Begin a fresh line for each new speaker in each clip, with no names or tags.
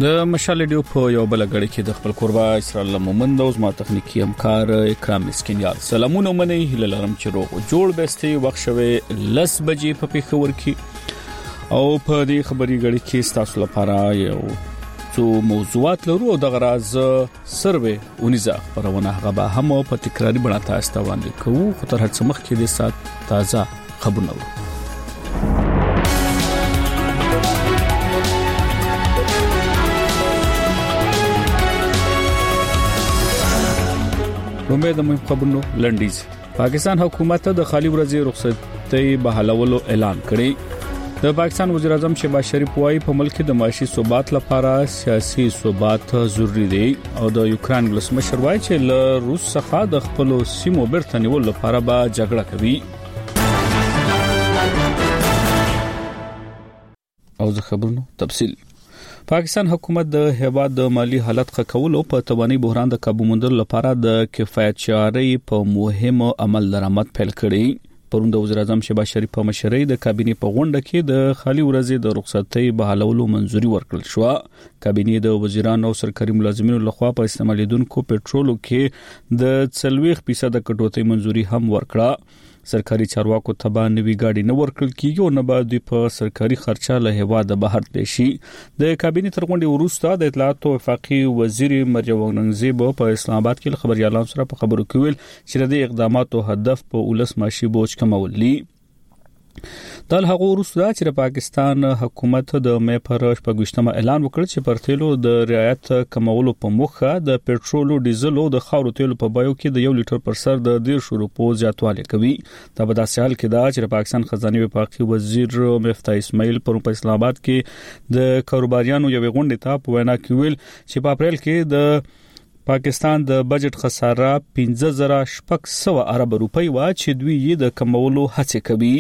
د مشال ډیو په یو بل غړي کې د خپل قربا اسرائیل مومند او زما تخنیکی همکار اکرام مسکینیال سلامونه منی هللرم چې روغ جوړ بهستي وخت شوي 10 بجې په پیښور کې او په دې خبري غړي کې تاسو لپاره یو څو موضوعات لرو او د غراز سروې اونیزه خبرونه غبا هم په تکراری بڼه تاسو ته وړاندې کوو خو تر هڅه مخ کې د سات تازه خبرونه امید مو خبرونو لنډیز پاکستان حکومت د خالي ورځې رخصتۍ بحالولو اعلان کړی د پاکستان وزیر اعظم شهباز شریف وايي په ملک د معاشي ثبات لپاره سیاسي ثبات ضروری دی او د یوکرين ولسمشر وايي چې له روس څخه د خپل سیمو بیرته نیول لپاره به جګړه کوي او زه خبرونو تفصیل پاکستان حکومت د هیواد د مالی حالت ښه کولو په توانایي بحران د قابو موندلو لپاره د کفایت چاري په مهم عمل درآمد پیل کړی پروند وزیر اعظم شهباز شریف په مشرۍ د کابینې په غونډه کې د خالي ورځې د رخصتۍ بحالولو منځوري ورکړل شو کابینې د وزیرانو او سرکاري ملازمینو لخوا په استعمالیدونکو پېټرولو کې د 40% کټوتۍ منځوري هم ورکړه سرکاري چارواکو تبا نوی گاډي نه ورکړل کیږي او نه بعد په سرکاري خرچه له هوا د بهر دیشي د کابینې تر غونډې وروسته د اطلاعات او وفاقي وزیر مریم اورنګزیب په اسلام آباد کې خبريالانو سره په خبرو کې ویل چې د اقداماتو هدف په ولس ماشي بوج کمول دي د هغه وروسته چې پاکستان حکومت د مې پر 28 اعلان وکړ چې پر تیلو د رعایت کمولو په مخه د پېټرول او ډیزل او د خاورو تیلو په بایو کې د 1 لیټر پر سر د 1.5 روپو زیاتوالی کوي دا په داسې حال کې دا چې پاکستان خزانه وفاقي وزیر مفتاح اسماعیل پر اسلام آباد کې د کاروباریانو یو غونډه ته په وینا کې ویل چې په اپریل کې د پاکستان د بجټ خساره 15600 ارب روپۍ وا چې دوی یې د کمولو هڅه کوي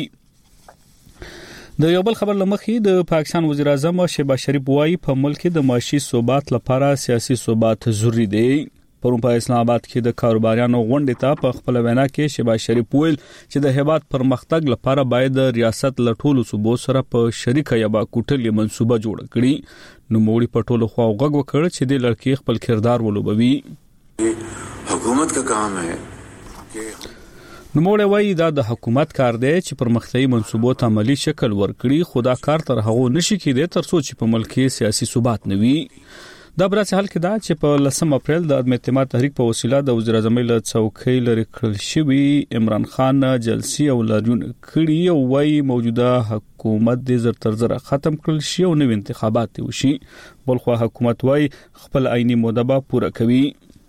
د یو بل خبر لمخې د پاکستان وزیر اعظم شهباز شریف وايي په ملک د معاشي ثبات لپاره سیاسي ثبات ضروری دی پرون په اسلام آباد کې د کاروباریانو غونډې ته په خپل وینا کې شهباز شریف ویل چې د هیواد پرمختګ لپاره باید د ریاست لټولو صوبو سره په شریکه یا با کوټلې منصوبه جوړ کړي نو موړي په ټولو خوا غږ وکړ چې د لړکی خپل کردار ولوبوي
حکومت کا کام ہے
نو موږ وایي دا د حکومت کار دی چې پرمختګي منصوبو ته عملی شکل ورکړي خدا کار تر هغه نشي کېدی تر څو چې په ملک کې سیاسي ثبات نه وي دا برابر حال کې دا چې په 10 اپریل د عدم اعتماد تحریک په وسیله د وزیر اعظم له څوکۍ لري کړل شوی عمران خان جلسي او لاریون کړي او وايي موجوده حکومت د زر تر زر ختم کړل شي او نو انتخابات وشي بلخو حکومت وايي خپل عیني موده پوره کوي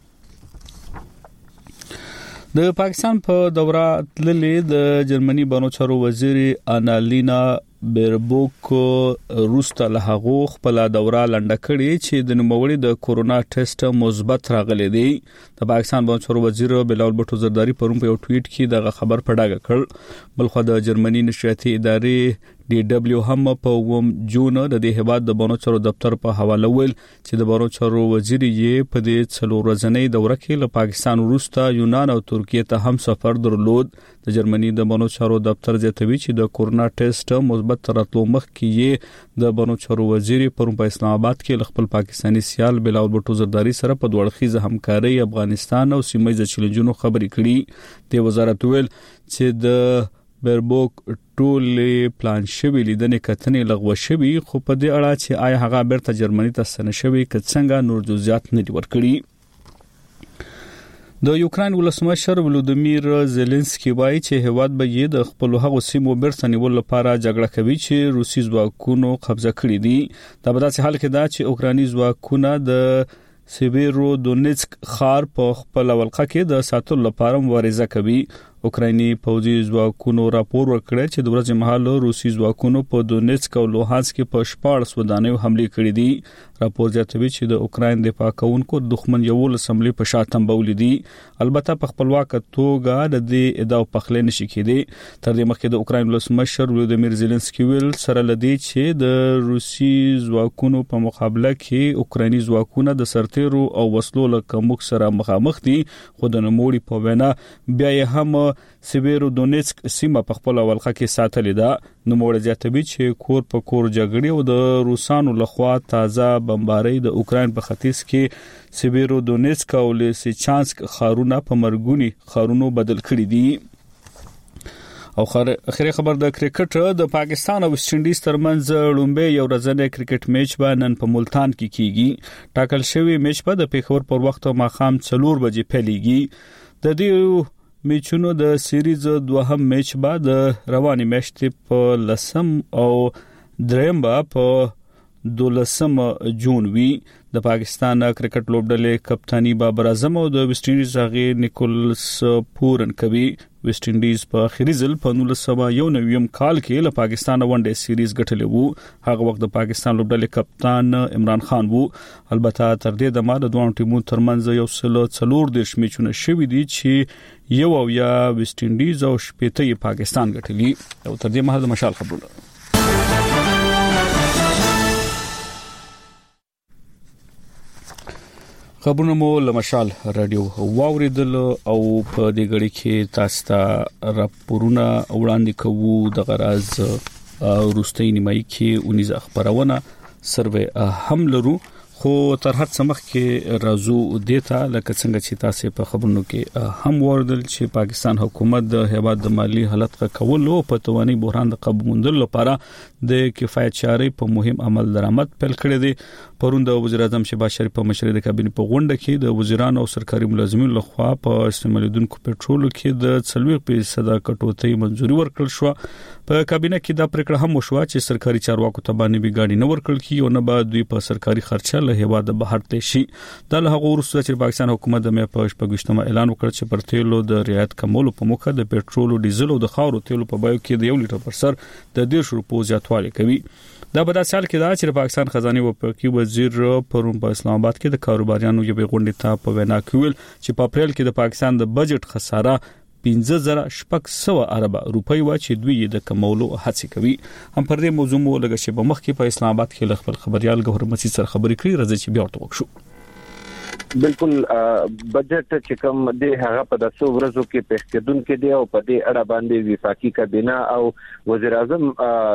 د پاکستان په دوره تللې د جرمني بانو چارو وزیر انالینا بیربوک روسته له هغه خپل دوره لنډه کړې چې د نوموړي د کورونا ټیسټ مثبت راغلی دی د پاکستان بانو چارو وزیر بلال بټو زرداری پرون په یو ټویټ کې دغه خبر په ډاګه کړ بلخو د جرمني نشریاتي ادارې DW هم په 1 جون د دې هیواد د بانو چارو دفتر په حواله ویل چې د بانو چارو وزیر یې په دې څلور ورځې دوره کې له پاکستان وروسته یونان او ترکیه ته هم سفر درلود د جرمني د بانو چارو دفتر زیاتوي چې د کورونا ټیسټ مثبت تراتلو مخ کې د بانو چارو وزیر پر اسلام آباد کې خپل پاکستانی سیال بلال بټو زرداری سره په دوړخیزه همکاري افغانستان او سیمه ییز چیلنجونو خبرې کړي د وزارت ویل چې د بیربوک ټولې پلان شوی لیدنې کتنې لغوه شوی خو په دې اړه چې آیا هغه بیرته جرمني ته ستنه شوی که څنګه نور جزئیات نه دی ورکړي د یوکرين ولسمشر ولودیمیر زيلنسکي وايي چې هیواد به یې د خپل هغو سیمو بیرته نیول لپاره جګړه کوي چې روسي ځواکونو قبضه کړې دي دا په داسې حال کې دا چې اوکراني ځواکونه د سیبیرو دونیتسک خار په خپل ولقه کې د ساتلو لپاره مبارزه کوي اوکرایني پوځي ځواکونو راپور ورکړی چې د ورځې مهال روسي ځواکونو په دونیتسک او لوهانسک کې په 14 ودانیو حمله کړې دي راپور زیاتوي چې د اوکراین دفاع کوونکو دښمن یو لسملي په شاتم بولې دي البته په خپلواک توګه د دې ادعا په خله نشي کېدی تر دې مخکې د اوکراین ولسمشر ولودیمیر زيلنسکي ویل سره لدی چې د روسي ځواکونو په مقابله کې اوکرایني ځواکونه د سرتیرو او وسلو له کمښت سره مخامخ دي خو د نوموړي په وینا بیا هم سیبیرو دونیتسک سیمه په خپل ولقه کې ساتلې ده نو موږ زیاتوي چې کور په کور جګړې او د روسانو لخوا تازه بمبارۍ د اوکرين په ختیځ کې سیبیرو دونیسک او لیسچانسک ښارونه په مرګونی ښارونو بدل کړي دي. او اخیری خبر د کرکټ د پاکستان او ویسټ انډیز ترمنځ لومبه یو ورځنی کرکټ میچ به نن په ملتان کې کیږي. ټاکل شوی میچ به د پیښور پر وخت ماخام 4 بجې پیلېږي. د دې میچونو د سیریز دوهم میچ بعد رواني میاشتې په 10 او دریم په 12 جون وی. د پاکستان کرکټ لوبډلې کپتانی بابر اعظم او د ویسټ انډیز هغه نیکولس پورن کوي. ویسټ انډیز په اخیری ځل په 1991 کال کې له پاکستان ون ډے سیریز ګټلې وو. هغه وخت د پاکستان لوبډلې کپتان عمران خان وو. البته تر دې د ما د دوه ټیمونو ترمنځ یو سل 4 میچونه شوي دي چې یو او یا ویسټ انډیز او شپېته پاکستان ګټلې. او تر دې مهال د مشال خبرونه خبرونه مو لمشال رادیو واوریدل او په دې غړي کې تاسو ته راپورونه وړاندې کوو. د غراز روستي نیمایي کې 19 خبرونه سروې هم لرو خو تر هر څه مخکې راځو دیتا لکه څنګه چې تاسو په خبرونو کې هم وردل چې پاکستان حکومت د هیواد د مالی حالت کول او په تواني بحران د قابو موندلو لپاره د کفایت چارې په مهم عمل درآمد پیل کړی دی. پرون د وزیر اعظم شهباز شریف په مشرۍ د کابینې په غونډه کې د وزیرانو او سرکاري ملازمینو لخوا په استعمالیدونکو پټرول کې د 40% کټوتۍ منځوري ورکړل شو. په کابینه کې دا پریکړه هم وشوه چې سرکاري چارواکو ته باندې به ګاډي نه ورکړل کیږي او نه به دوی په سرکاري خرچه له هیواد بهر تللی شي. دا له هغه وروسته چې پاکستان حکومت د مې په 28 اعلان وکړ چې پر تیلو د رعایت کمولو په موخه د پټرول او ډیزل او د خاورو تیلو په بیو کې د 1 لیټر پر سر د 1.5 روپیو زیاتوالی کوي. دا په داسې حال کې دا چې پاکستان خزانه وپاکي وزیر پرون په اسلام آباد کې د کاروباریانو یو غونډه ته په وینا کې ویل چې په اپریل کې د پاکستان د بجټ خساره 15,600 ارب روپۍ و چې دوی د کمولو هڅه کوي. هم پر دې موضوع مو لږ شی په مخ کې په اسلام آباد کې خپل خبريال ګوهر مسعود سره خبرې کړې راځي چې بیا ورته وکړو.
بالکل بجټ چې کوم دی هغه په داسو ورځو کې پیښکدون کې دی او په دې اړه باندې وفاقي کابینه او وزیر اعظم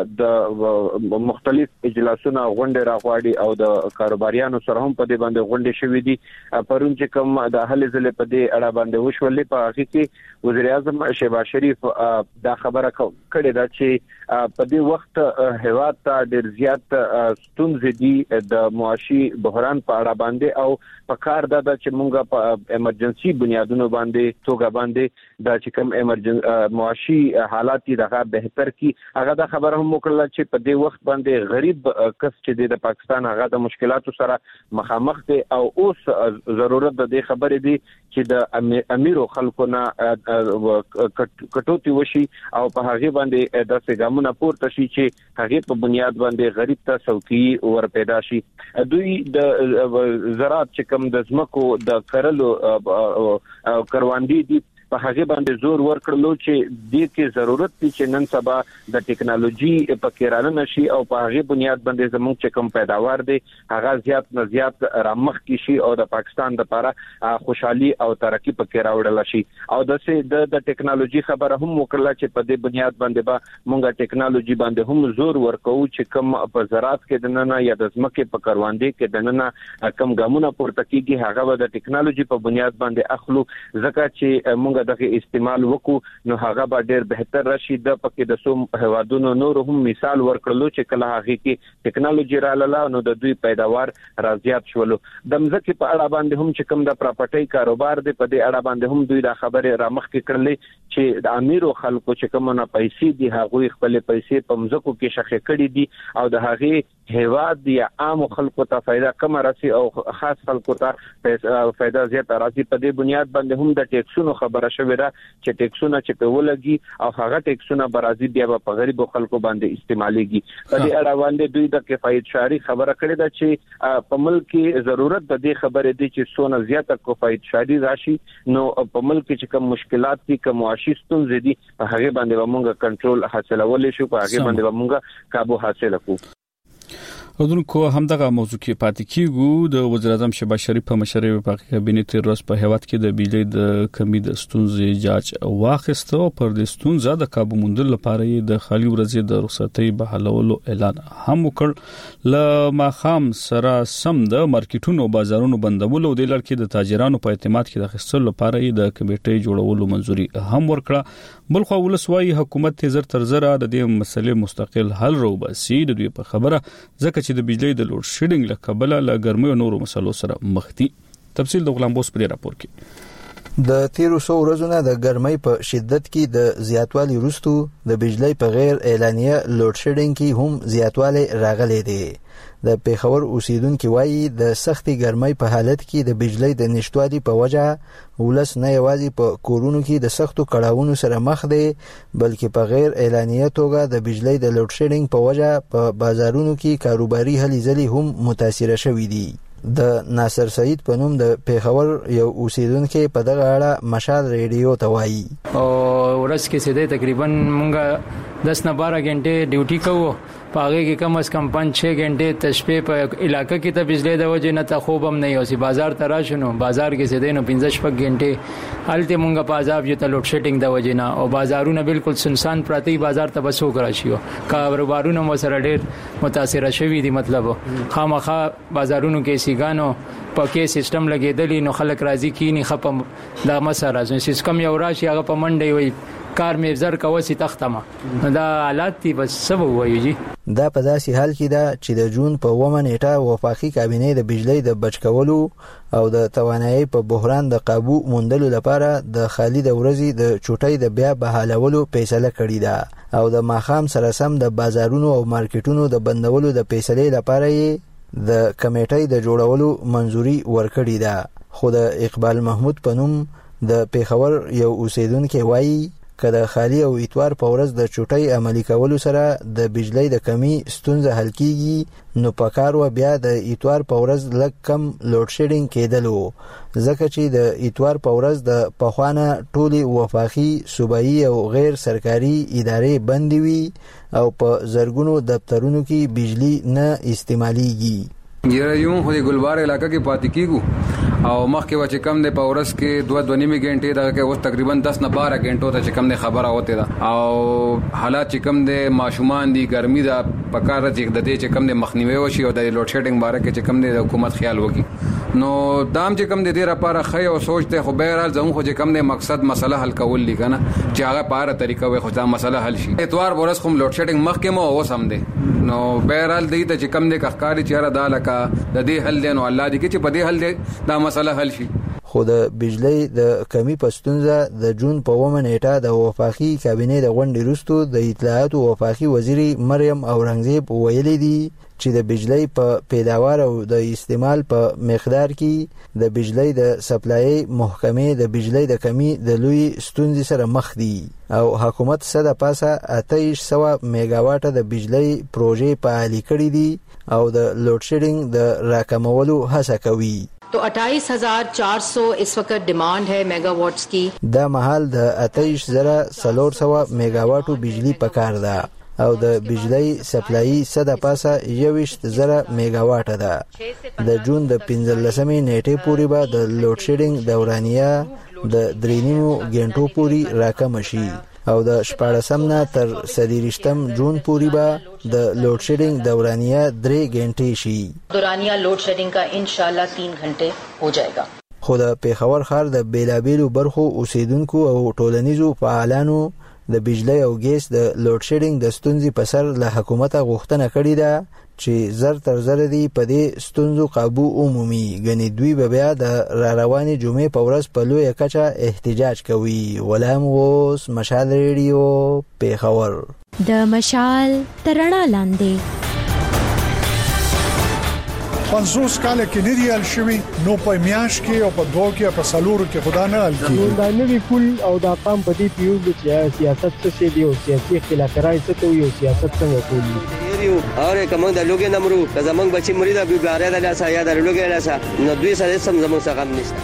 د مختلف اجلاسونو غونډه راغواړي او د کاروباریانو سره هم په دې باندې غونډه شوې دي. پرون چې کوم د اهل ځله په دې اړه باندې وشولې په هغه کې وزیر اعظم شهباز شریف دا خبره کړې ده چې په دې وخت هیواد ته ډېر زیات ستونزې دي د معاشي بحران په اړه باندې او په کار دا چې مونږه په ایمرجنسي بنیادونو باندې توګه باندې دا چې کوم معاشي حالات دغه بهتر کی هغه دا خبره هم وکړه چې په دې وخت باندې غریب کس چې د پاکستان هغه د مشکلاتو سره مخامخ دي او اوس ضرورت د دې خبرې دي چې د امیرو خلکو نه کټوتی وشي او په هغه باندې د سګامونه پورته شي چې هغه په بنیاد باندې غریب ته څوکۍ ور پیدا شي. دوی د زراعت چې کوم د زمکو د کرلو کروندې دي په هغه باندې زور ورکړلو چې د کې ضرورت دي چې نن سبا د ټکنالوژي په کېرانه نشي او په هغه بنیاد باندې زموږ چې کوم پیداوار دي هغه زیات نه زیات رامخ کی شي او د پاکستان لپاره خوشحالي او ترقی په کې راوړل شي. او د ټکنالوژي خبره هم وکړه چې په دې بنیاد باندې به مونږه ټکنالوژي باندې هم زور ورکو چې کوم په زراعت کې د نن یا د زمکه په کروندې کې د نن کم ګامونه پورته کیږي هغه د ټکنالوژي په بنیاد باندې اخلو ځکه چې مونږ دغه استعمال وکړو نو هغه به ډېر بهتر راشي. د پکې د سوم هوادونو نور هم مثال ورکړلو چې کله هغه کې ټکنالوژي رااله نو د دوی پیداوار راځيات شولو. د مزکه په اړه باندې هم چې کوم د پراپرټي کاروبار دی په دې اړه باندې هم دوی دا خبره رامخ کې کړلې چې د امیرو خلکو چې کوم نه پیسې دي هغه خپل پیسې په مزکو کې شخې کړې دي او د هغه هیواد دی عام خلکو ته فائدہ کم راسي او خاص خلکو ته فائدہ زیات راسي. په دې بنیاد باندې هم د ټیکسونو خبره شوې ده چې ټیکسونه چې په ولګي او هغه ټیکسونه برازي بیا په غریب خلکو باندې استعماليږي. په دې اړه باندې دوی د کفایت شاري خبره کړې ده چې په ملک کې ضرورت د دې خبرې دي چې څونه زیاته کفایت شاري راشي نو په ملک کې کوم مشکلات دي کوم معاشي ستونزې دي په هغه باندې موږ کنټرول حاصلول شو په هغه باندې موږ काबू حاصل کړو.
ودونکو همدغه موضوع کې پاتې کیږو. د وزیر اعظم شهباز شریف په مشرۍ وفاقي کابینه تیر ورځ په هیواد کې د بجلی د کمی د ستونزې جاج واخیسته او پر دې ستونزه د کابو موندل لپاره د خالي ورځې د رخصتۍ بحالولو اعلان هم وکړ. ل ماخام سره سم د مارکیټونو بازارونو بندولو د لړ کې د تاجرانو په اعتماد کې د خصل لپاره د کمیټې جوړولو منځوري هم ورکړه. بلخو ولسوي حکومت تیزر تر زره د دې مسلې مستقل حل روباسي د دوی په خبره ځکه چې د بجلی د لوډ شیډینګ له کبله له ګرمۍ او نورو مسلو سره مخ دي. تفصیل د غلام بوس په راپور کې.
د 1300 ورځې نه د ګرمۍ په شدت کې د زیاتوالي وروسته د بجلی په غیر اعلانیه لوډ شیډینګ کې هم زیاتوالی راغلی دی. د پیښور اوسیدونکو وایي د سختي ګرمۍ په حالت کې د بجلی د نشټوالي په وجه ولس نه یوازې په کورونو کې د سختو کړاوونو سره مخ دي بلکې په غیر اعلانیه توګه د بجلی د لوډ شیډینګ په وجه په بازارونو کې کاروباري هلې ځلې هم متاثر شوي دي. د ناصر سعید په نوم د پیښور یو اوسیدونکو په دغه اړه مشال ریډیو ته وایي.
او ورځ کې سیده تقریبا مونږه 10 نه 12 غنټه ډیوټي کوو. پاغه کې کم از کم 5-6 غنټه تشپې په علاقې کې ته بجلی د وجه نه ته خوب هم نه یوسي. بازار ته راشنو بازار کې سیده نو 15-16 غنټه حالت مونږه په عذاب یو ته لوډ شیډینګ د وجه نه او بازارونه بالکل سنسان پراتی. بازار ته بسو کراشيو کاروبارونه مو سره ډېر متاثر شوي دي. مطلب خامخا بازارونو کې سیګانو پکې سیستم لګیدلی نو خلک راضي کینی خپم دا مسره سیستم یو راشي هغه په منډي وي کار مې زر کوسي تختمه دا حالات دي. بس سبب وایي جی
دا په داسې حال کې ده چې د جون په 9 نیټه وفاقي کابینه د بجلی د بچکولو او د توانایي په بحران د قابو موندلو لپاره د خالي د ورځې د چوټۍ د بیا بحالولو فیصله کړې ده او د ماخام سره سم د بازارونو او مارکیټونو د بندولو د فیصلې لپاره د کمیټې د جوړولو منځوري ورکړې ده. خو د اقبال محمود په نوم د پیښور یو اوسیدونکو وایي که د خالی او اتوار په ورځ د چوټۍ عملي کولو سره د بجلی د کمی ستونزه حل کیږي نو پکار و بیا د اتوار په ورځ لږ کم لوډ شیډینګ کېدلو ځکه چې د اتوار په ورځ د پخوانه ټولي وفاقي صوبایي او غیر سرکاري ادارې بندي وي او په زرګونو دفترونو کې بجلی نه استعماليږي.
یو خو د ګلبار علاقې کې پاتې کیږو او مخکې و چې کم د پورس کې 2.5 غنټې دا کې اوس تقریبا 10 نه 12 غنټو ته چې کم د خبره وته دا او حالات چې کم د ماشومان دي ګرمي دا پکاره چې د دې چې کم د مخنیوي وشي او د لوډ شیډینګ باره کې چې کم د حکومت خیال وکړي نو دام چې کم د دې لپاره خې او سوچته خو بهرحال زموږ خو چې کم د مقصد مسله حل کول دي کنه چې هغه په اړه طریقه وي خو دا مسله حل شي. اتوار ورځ کوم لوډ شیډینګ مخکې مو اوس هم دي نو بهرحال دې ته چې کم د کخکاری چیرې دا لکه د دې حل دی نو الله دې کې چې په دې حل دی دا مسله حل شي.
خو د بجلی د کمی پستونزه د جون په 9 نیټه د وفاقي کابینه د غونډې وروسته د اطلاعات او وفاقي وزیری مریم اورنګزیب ویلي دي چې د بجلی په پیداوار او د استعمال په مقدار کې د بجلی د سپلای محکمې د بجلی د کمی د لوی ستونزې سره مخ دي او حکومت سره پاسه 2800 میگاواټه د بجلی پروژې فعالي کړې دي او د لوډ شیډینګ د راکمولو هڅه کوي.
तो 28,400 इस वक्त डिमांड है मेगावाट्स की.
دا محل د 28,400 میگاواټو بجلی پکار ده او د بجلی سپلای صد پاسه 21,000 میگاواټه ده. د جون د 15 نیټه پورې به د لوډ شیډینګ دورانیه د 3.5 غنټو پورې راکم شي او د 14 نه تر 30 جون پورې به د لوډ شیډینګ دورانیه 3 غنټې شي.
دورانیه لوډ شیډینګ کا انشاءاللہ 3 घंटे हो जाएगा.
خو د پیښور ښار د بیلابیلو برخو اوسیدونکو او ټولنیزو فعالانو د بجلی او ګیس د لوډ شیډینګ د ستونزې په سر له حکومت غوښتنه کړې ده چې زر تر زر دی په دې ستونزو قابو عمومي غني دوی به بیا د رواني جمعې په ورځ په لوی کچه احتجاج کوي. غلام غوث، مشال ریډیو، پیښور.
د مشال ترنا لاندې
50 کال کې نریال شوی نو په میاش کې او په دوه کې په سالورو کې خدا نه حل کیږي.
دا نوی کول او دا قام په دې پیوز چې سیاست څه دی او سیاسي اختلافات څه کوي او سیاست څنګه کوي
یو اور کوم د لوګي نمرو زمنګ بچي مرید ابي باره د لاسه یا د لوګي لاسه نو دوی سره سم زمنګ څخه غم نشته.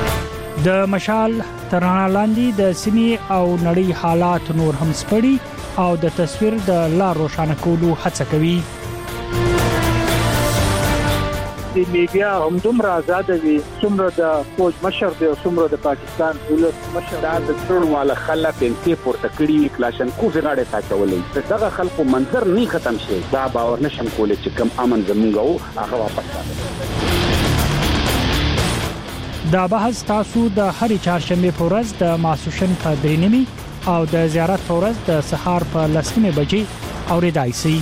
د مشال ترنا لاندې د سیمې او نړۍ حالات نور هم سپړي او د تصویر د لار روښانه کولو هڅه کوي.
د میډیا هم دومره آزاد وي څومره د فوج مشر دی او څومره د پاکستان ولس مشر
د ټول والا خلک انتي پورته کړی کلاشنکو غاړه ساتولې دغه خلکو منظر نه ختم شي دا باور نشم کولای چې کم امن زمونږ هغه واپس راځي.
دا بحث تاسو د هرې چهارشنبه په ورځ د ماسوشن په 3:30 او د زیارت په ورځ د سهار په 10:00 بجې اوریدای شئ.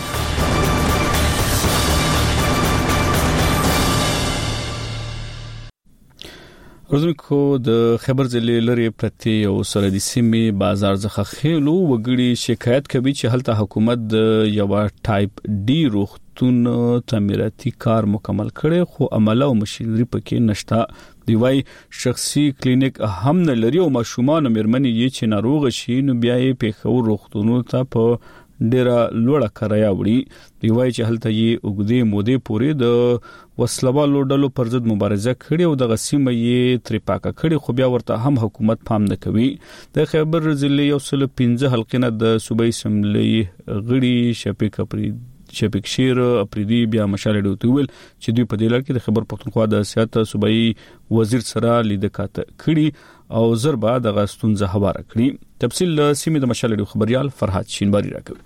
روزنکو د خبر ضلع لري پرتی او سرحدي سیمې بازار څخه خېلو وګړي شکایت کوي چې هلته حکومت د یو ټایپ ډي روغتون تعمیراتي کار مکمل کړي خو عمله او ماشينري پکې نشته. دی وای شخصي کلینیک هم نه لري او ماشومان مېرمنې یې چې ناروغ شي نو بیا یې په روغتونونو ته په ډیره لوړه کرایه وړي. دی وای چې هلته یې وګړي مودې پورې د وسلوالو ډلو پر ضد مبارزه کړې او د غسیمه یې تریپاکه کړې خو بیا ورته هم حکومت پام نه کوي. د خبر ضلع یو سل 15 حلقې د صوبایي اسمبلی غړي شفیق شیر اپریدي بیا مشال ډوته ویل چې دوی په دې لړ کې د خبر پښتونخوا د سیاست صوبایي وزیر سره لیدکات کړي او زربا د غستونزه حواله کړي. تفصیل سیمه د مشال ډو خبريال فرحات شینواری راکوي.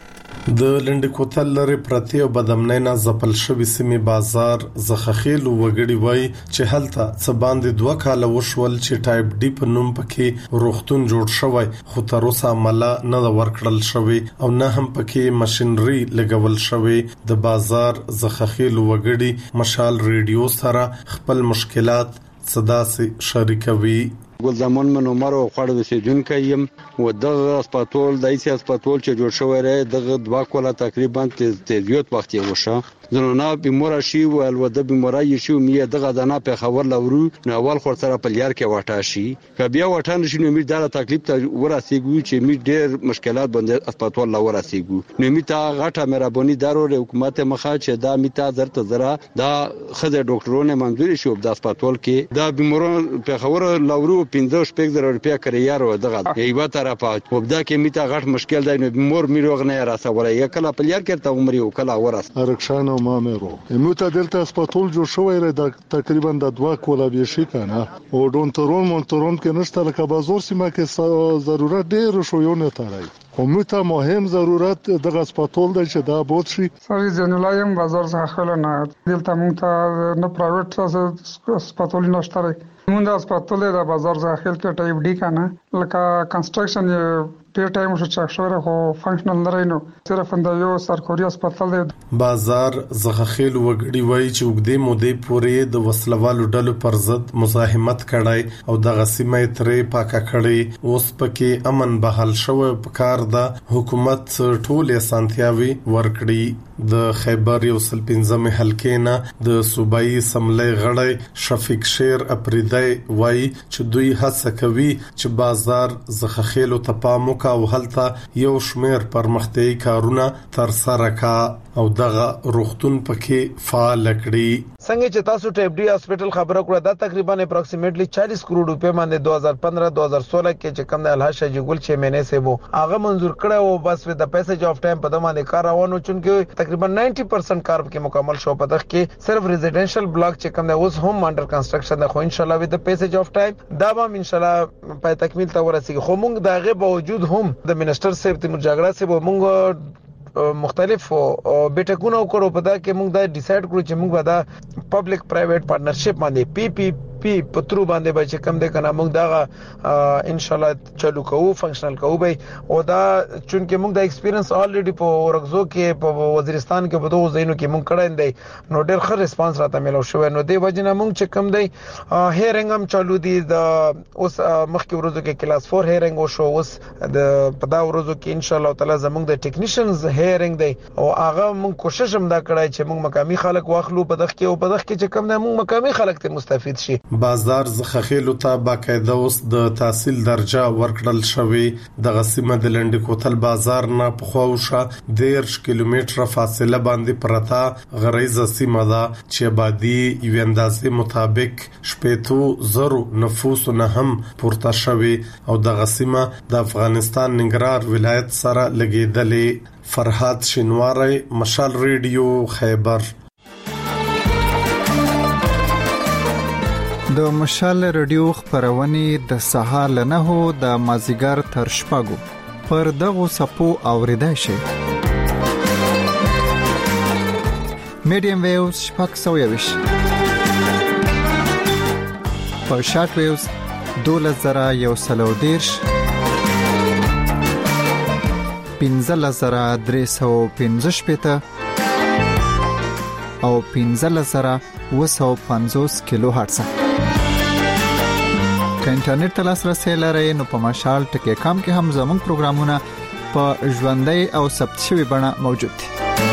د لنډکوتل لري پرتی او بدمنینا زپل شوی سیمه بازار زخخیل وګړي وای چې هلته څه باندې 2 کال وشول چې ټایپ ډي په نوم پکې روغتون جوړ شوی خو تر اوسه عمله نه ورکړل شوی او نه هم پکې ماشينري لګول شوی. د بازار زخخیل وګړي مشال ریډیو سره خپل مشکلات صدا سي شریکوي.
ګل زمان من عمر او خړ وسیدونکو يم و دغه هسپتال د ایسي هسپتال چې جوړ شوی دی دغه 2 کوله تقریبا تیزیوت وخت یې وشه زنونه بیمار شي او الوده بیماری شي مې دغه دنا په خبر لورو نو اول خور سره په لیار کې واټا شي کبیا واټان شي نو مې دا تکلیف ته ورسېږي چې مې ډېر مشکلات باندې هسپتال لا ورسېږي نو مې تا غټه مهرباني دارو حکومت مخه چې دا مې تا درته زرا دا خزه ډاکټرونه منځوري شو د هسپتال کې دا بیماران په خبر لورو 15,000 روپیا کړی یاره دغه ایوا طرفه وبدا کې مې تا غټ مشکل دی نو بیمار مې روغ نه راسوي یا کله په لیار کې ته عمر یو کله ورس
ارکشان مامرو موته دلته هسپتال جوړ شوی دی تقریبا د 2 کولا به شي کنه او ډونټرون مونټرون کې نشته لکه بازار سیمه کې ضرورت ډیر شو یو نه تړای کومه مهم ضرورت د هسپتال دی چې دا بوت شي.
سړي جنولایم بازار څخه خلنه دلته مونږ نه پرایویټ هسپتال نشته مونږ د هسپتال د بازار څخه خل کې ټایپ ډي کنه لکه کنستراکشن ډیر ټایم شو چې شوره خو فنکشنل نه نو صرف د یو سرکاري هسپتال دی.
بازار زخخیل وګړي وای چې وګدې مودې پورې د وسلوالو ډلو پر ضد مزاحمت کړای او د غسیمه ترې پاکه کړي اوس پکې امن بحال شو په کار د حکومت ټولې سانتیاوي ورکړي. د خیبر یو سل 15 حلقې نه د صوبایي اسمبلی غړی شفیق شیر اپریدي وای چې دوی هڅه کوي چې بازار زخخیل ته پام او هلته یو شمیر پرمختیايي کارونه تر سره کا او دغه روغتون پکې فعال کړي.
څنګه چې تاسو ټیپ ډي هسپتال خبره کړه دا تقریبا اپروکسیمیټلی 40 کروڑ روپے باندې 2015-2016 کې چې کم د الحاج شجګل چې مینه سه وو هغه منزور کړه او بس with the passage of time په دمانه کار روانو چونکه تقریبا 90% کار کې مکمل شو په دغه کې صرف ریزیډنشل بلاک چې کم د اوس هم انډر کنسټرکشن ده خو ان شاء الله with the passage of time دا به ان شاء الله په تکمیل ته ورسیږي. خو موږ دغه باوجود هم د منسٹر صاحب تیمور جاګړه صاحب موږ مختلف بیٹکونه وکړو په دا کې موږ دا ډیسایډ کړو چې موږ به دا پبلک پرایویټ پارټنرشپ باندې پی په ترو باندې به چې کم ده کنه موږ دا ان شاء الله چالو کوو فنکشنل کوو به او دا چونکه موږ د ایکسپیرینس الریډي په ورغزو کې په وزیرستان کې په دوه ځایونو کې موږ کړی دی نو ډېر ښه ریسپانس راته ملو شو نو دی وجنه موږ چې کم دی هیرنګ هم چالو دي د اوس مخکې ورځو کې کلاس 4 هیرنګ شو اوس د په دا ورځو کې ان شاء الله تعالی زموږ د ټیکنیشنز هیرنګ دی او هغه موږ کوشش هم دا کړای چې موږ مقامي خلک واخلو په دغه کې او په دغه کې چې کم نه موږ مقامي خلک ته مستفید شي.
بازار زخخیلو ته باقاعده اوس د تحصیل درجه ورکړل شوی. د غسیمه د لنډ کوتل بازار نه په خوښه 10 کیلومتره فاصله باندې پرتا غریزه سیمه ده چې آبادی یو اندازې مطابق 70,000 نفوس نه هم پورته شوی او د غسیمه د افغانستان ننګرهار ولایت سره لګیدلې. فرهاد شینواری، مشال ریډیو، خیبر.
د مشال ریډیو خبرونه د سهار له 9 د مازیګر تر شپږو پر دغه سپو اوریدای شي. میډیم ویوز شپږ سویوش په شارټ ویوز 2113 15,315 او 15,250 کیلو هرتز. که انټرنیټ ته لاسرسي لرئ نو په مشال ټکی کام کې هم زموږ پروګرامونه په ژوندۍ او ثبت شوی بڼه موجود دي.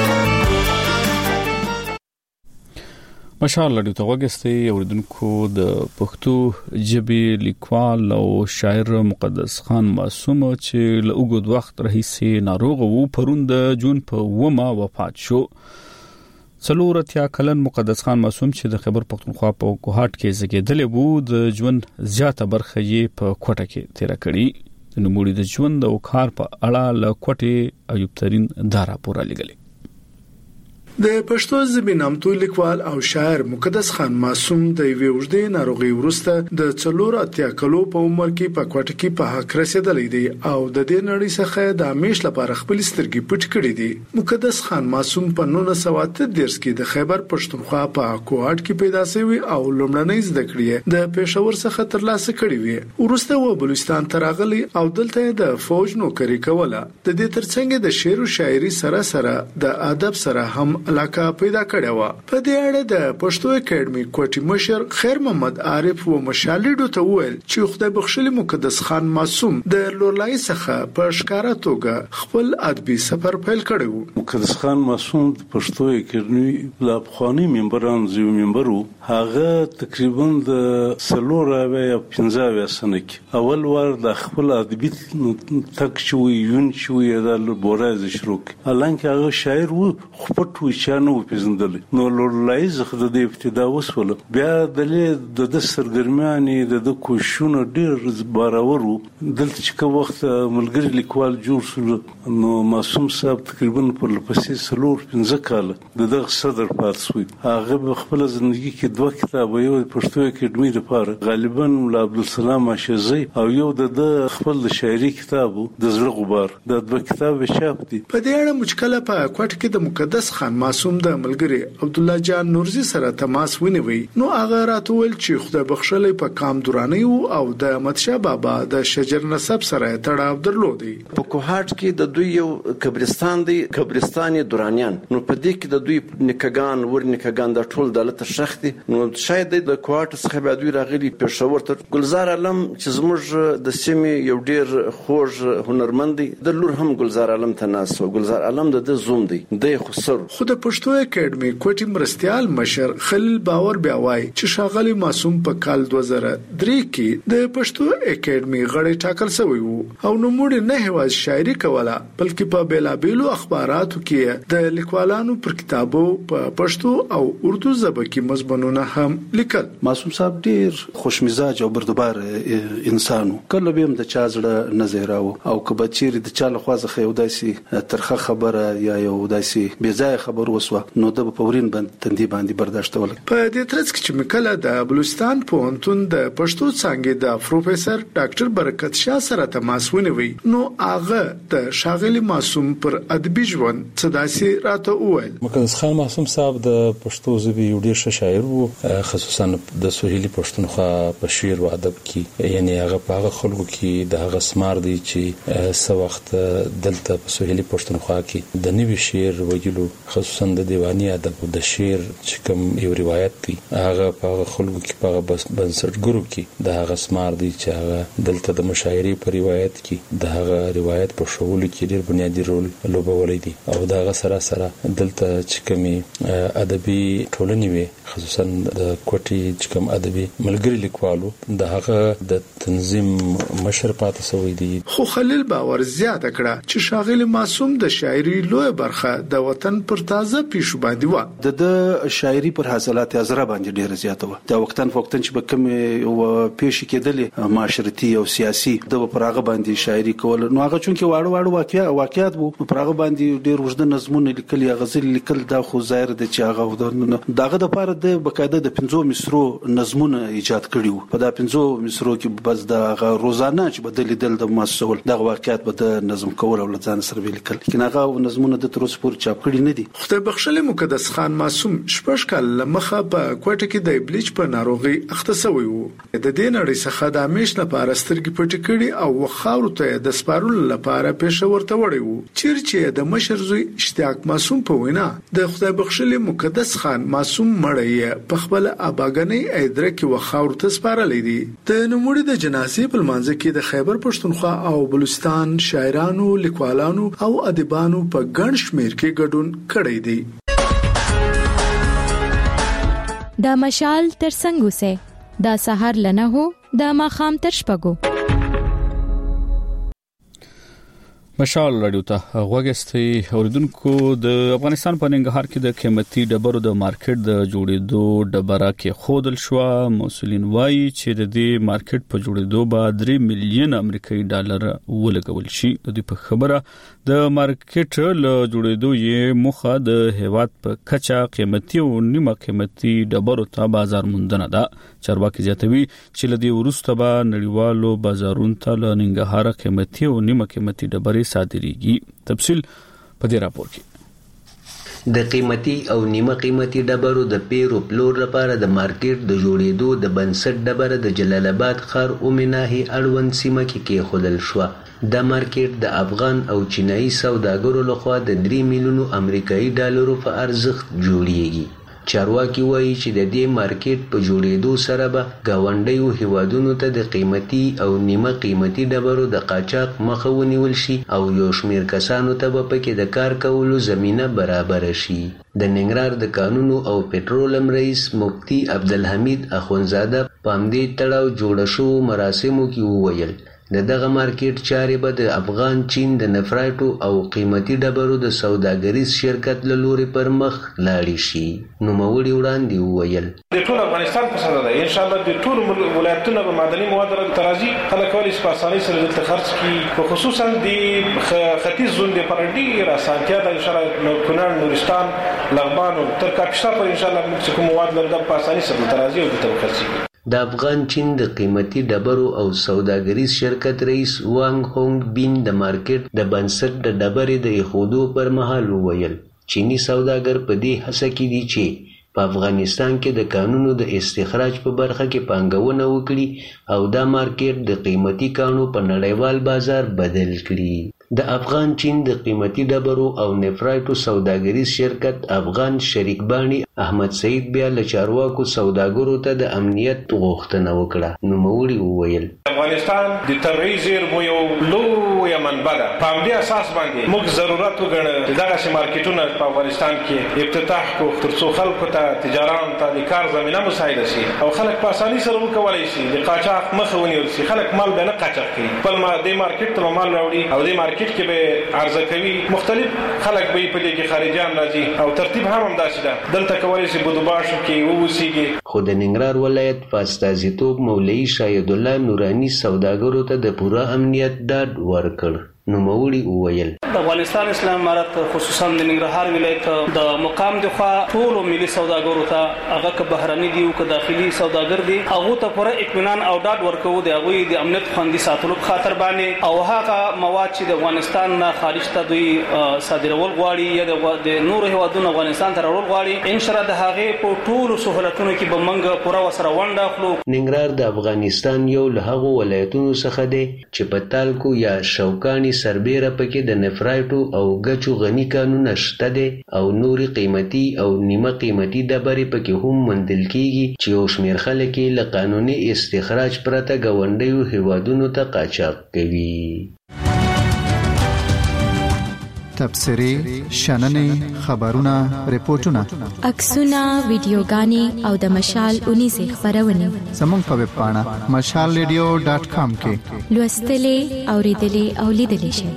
مشال لري ته وګستي اوردونکو د پښتو ژبې لیکوال او شاعر مقدس خان معصوم چې له اوږد وخت راهیسې ناروغ وو پرون د جون په 9 وفات شو. څلورتیا کلن مقدس خان معصوم چې د خیبر پختونخوا په کوهاټ کې زیږیدلی وو د ژوند زیاته برخه یې په کوټه کې تیر کړی. د نوموړي د ژوند او کار په اړه له کوټې ایوب ترين دارا پورا لګلې.
د پښتو ژبې نامتو لیکوال او شاعر مقدس خان معصوم د ویوژدې ناروغي ورسته د 4 کلو په عمر کې په کوټه کې په حق رسیدلی دی او د دې نړۍ څخه د همیش لپاره خپل سترګې پټ کړې دي. مقدس خان معصوم په 1913 کې د خیبر پښتونخوا په کوهاټ کې پیدا شوی او لومړنۍ زده کړې د پېښور څخه ترلاسه کړې وې. ورسته و بلوچستان ته راغلی او دلته د فوج نوکری کوله. د دې ترڅنګ د شعر او شاعري سره د ادب سره هم علاقه پیدا کړې و. په دې اړه د پښتو اکیډمي کوټي مشر خیر محمد عارف و مشالډو ته ویل چې خدای بخښلي مقدس خان معصوم د لورلای څخه په ښکارا توګه خپل ادبي سفر پیل کړی و.
مقدس خان معصوم د پښتو اکیډمي لا بخوانی ممبران زیو ممبرو هغه تقریبا د 15 سنه کې اول وار د خپل ادبي تک شوی یون شوی د بورایز شروع الانکه هغه شاعر و خپټ چانو پیژندل نو لورلای زخه د ابتدا وسول بیا د سرګرمیانې د کوششونو ډیر باراورو دلته چې وخت ملګری لیکوال جوړ شو نو معصوم صاحب تقریبا پر لپسې 15 کال دغه صدر پاتسوي. هغه خپل ژوندۍ کې 2 کتاب یو پښتو اکیډمي لپاره غالبا مولا عبدالسلام ماشزی او یو د خپل شاعري کتابو د زړه غبار د 2 کتاب چاپ دي.
په دې اړه مشکله په کوټ کې د مقدس خان معصوم د ملګری عبد الله جان نورزي سره تماس ونیوي. نو هغه راتول چې خدای بخښلې په کام دوراني او د احمدشاه بابا د شجر نسب سره تړاو درلودي.
په کوهاټ کې د دوی یو قبرستان دی قبرستاني دورانیان. نو په دې کې د دوی نکګان ورنکګان د ټول دولت شخصي نو شاید د کوهاټ څخه به دوی راغلي پېښور ته. ګلزار علم چې زموږ د سیمې یو ډیر خوږ هنرمند دی د لور هم ګلزار علم ته ناس او ګلزار علم د زوم دی د خسر
خو د پښتو اکیډمي کوټي مرستيال مشر خلیل باور بیا وایي چې ښاغلي معصوم په کال 2003 کې د پښتو اکیډمي غړی ټاکل شوی وو او نو موږ نه هواز شاعري کوله بلکې په بیلابېلو اخباراتو کې د لیکوالانو پر کتابو په پښتو او اردو ژبه کې مضمونونه هم لیکل.
معصوم صاحب ډیر خوش مزاج او بردبار انسانو کله به هم د چا زړه نه زهراو او کبه چیرې د چا له خوازه یو داسې ترخه خبره یا یو داسې بې ځای خبر وسوه نو د پورین تندې باندې برداشت ول.
په دې ترڅ کې چې مکله د بلوچستان پوهنتون د پښتو څانګې د پروفیسور ډاکټر برکت شاه سره تماس ونیوي نو هغه د شاغلي معصوم پر ادبي ژوند صداسي راته وویل.
مقدس خان معصوم صاحب د پښتو ژبې یو ډیر ښه شاعر وو خصوصا د سوهیلي پښتونخوا په شعر او ادب کې یعنی هغه په هغه خلکو کې د هغه سمار دی چې سو وخت دلته په سوهیلي پښتونخوا کې د نوي شعر ویلو خصوصا خصوصا د دیوانی ادب او د شعر چې کوم یو روایت دی هغه په خلکو کې په بنسټګرو کې د هغه سمار دی چې هغه دلته د مشاعري په روایت کې د هغه روایت په شوول کې ډېر بنیادی رول لوبولی دی او دا هغه سره دلته چې کومي ادبي ټولنې وي خصوصا د کوټي چې کوم ادبي ملګری لیکوالو د هغه د تنظیم مشر پاتې سوی دی.
خو خلیل باور زیاته کړه چې شاغل معصوم د شاعري لوی برخه د وطن پر تازه پیښو باندې و.
د شاعري پر حاصلات ازره باندې ډیره زیاته و. د وختن چې به کوم پیښ کېدلې معاشرتي او سیاسي د پراغه باندې شاعري کول نو هغه چون کې واړو واقعیات وو پراغه باندې ډیر وژد نظمونه لیکل یا غزل لیکل دا خو ظاهر د چې هغه دغه د پاره د بقاعده د 15 مصرو نظمونه ایجاد کړیو. په دا 15 مصرو کې بس د روزانه چې بدلی دل د مسول د واقعیت به د نظم کول او لزان سره لیکل لیکن هغه نظمونه د تر اوسه پورې چاپ کړي نه دي.
خدای بخښلې مقدس خان معصوم شپږ کال مخه په کوټه کې د بلیچ په ناروغي اخته شوی وو. د دې نړۍ څخه د همیش لپاره سترګې پټې کړي او خاورو ته د سپارلو لپاره پېښور ته وړي وو. چیرې د مشر زوی اشتیاق معصوم په وینا د خدای بخښلې مقدس خان معصوم مړی په خپل اباګنۍ ایدره کې وخاورو ته سپارلې دي. د نوموړي د جنازې په لمانځه کې د خیبر پښتونخوا او بلوچستان شاعرانو لیکوالانو او ادیبانو په ګڼ شمېر کې ګډون کړی دی.
د مشال تر څنګه سه د سحر لنه هو د ماخام تر شپګو.
مشال رادیو ته غوږستي اوریدونکو د افغانستان په ننګرهار کې د قیمتي ډبرو د مارکیټ د جوړېدو ډبره کې خودل شو. مسولین وایي چې د دې مارکیټ په جوړېدو به 3 ملیون امریکایي ډالر ولګول شي. د دې په خبره د مارکیټ له جوړېدو یې مخه د هیواد په کچا قیمتي او نیمه قیمتي ډبرو ته بازار موندنه ده. چارواکي زیاتوي چې لدی ورسته به نړیوالو بازارونو ته له ننګرهار قیمتي او نیمه قیمتي ډبرې صادريږي. تفصیل په دې راپور کې.
د قیمتي او نیمه قیمتي ډبرو د پیرو پلور لپاره د مارکیټ د جوړېدو د بنسټ ډبره د جلال آباد ښار اومناهي اړوند سیمه کې خودل شو. د مارکیټ د افغان او چینایي سوداګرو لخوا د 3 میلیون امریکایي ډالرو په ارزښت جوړیږي. چارواکي وایي چې د دې مارکیټ په جوړېدو سره به ګاونډیو هیوادونو ته د قیمتي او نیمه قیمتي ډبرو د قاچاق مخه ونیول شي او یو شمېر کسانو ته به پکې د کار کولو زمینه برابر شي. د ننګرهار د قانون او پټرولم رئیس مفتی عبدالحمید اخونزاده په همدې تړاو جوړ شوو مراسمو کې وویل د دغه مارکیټ چارې به د افغان چین د نفرایټو او قیمتي ډبرو د سوداګریز شرکت له لوري پر مخ لاړې شي. نوموړي وړاندې وویل
د ټول افغانستان په سره ده ان شاء الله د ټول ولایتونو په معدني مواد ترازی خلک کولی شي په اسانۍ سره د خرڅ کی خصوصا د ختیځ زون د پرډي را سانتیا د ان شاء الله کونړ نورستان لغمان او تر کاپیسا پر ان شاء الله موږ کوم مواد لرو په اسانۍ سره ترازی او د خرڅ کی.
د افغان چین د قیمتي ډبرو او سوداګریز شرکت رئیس وانګ هونګ بین د مارکیټ د بنسټ د ډبرې د ایښودو پر مهال وویل چینی سوداګر په دې هڅه کې دي چې په افغانستان کې د کانونو د استخراج په برخه کې پانګونه وکړي او دا مارکیټ د قیمتي کانو په نړیوال بازار بدل کړي. د افغان چین د قیمتي ډبرو او نفرایټو سوداګریز شرکت افغان شریک بانی احمد سعید بیا له چارواکو سوداګرو ته د امنیت غوښتنه وکړه. نوموړي وویل
افغانستان د طبیعي زیرمو یو لویه منبع ده. په همدې اساس باندې موږ ضرورت وګڼو چې دغسې مارکیټونه په افغانستان کې افتتاح کړو تر څو خلکو ته تجاران ته د کار زمینه مساعده شي او خلک په اسانۍ سره وکولی شي د قاچاق مخه ونیول شي. خلک مال به نه قاچاق کوي خپل دې مارکیټ ته مال راوړي او دې مارکیټ کې به عرضه کوي. مختلف خلک به په دې کې خارجيان راځي او ترتیب هم همداسې ده. دلته کولی شي بودوباشو کې ووسیږي.
خو د ننګرهار ولایت په استازیتوب مولوي شاهد الله نوراني سوداګرو ته د پوره امنیت ډاډ ورکړ. نوموړي وویل
د افغانستان اسلام امارت خصوصا د ننګرهار ولایت د مقام د خوا ټول ملي سوداګرو ته هغه که بهرني دي او که داخلي سوداګر دي هغه ته پوره اطمینان او ډاډ ورکوو د هغوی د امنیت خوندي ساتلو په خاطر باندې او هغه مواد چې د افغانستان نه خارج ته دوی صادرول غواړي یا د نورو هیوادونو افغانستان ته راوړل غواړي ان شاء الله د هغې په ټولو سهولتونو کې به موږ پوره ورسره ونډه اخلو.
ننګرهار د افغانستان یو له هغو ولایتونو څخه دی چې په تالکو یا شوکاني سربېره پکې د نفرایټو او ګچو غني کانونه شته دي او نوري قیمتي او نیمه قیمتي ډبرې پکې هم موندل کیږي چې یو شمېر خلک یې له قانوني استخراج پرته ګاونډیو هیوادونو ته قاچاق کوي.
تبصرې، شننې، خبرونه، ریپورتونه،
عکسونه، ویډیوګانې او د مشال 19 خبرونه
زموږ په ویب پاڼه mashalradio.com کې
لوستلې، اوریدلې او لیدلې شئ.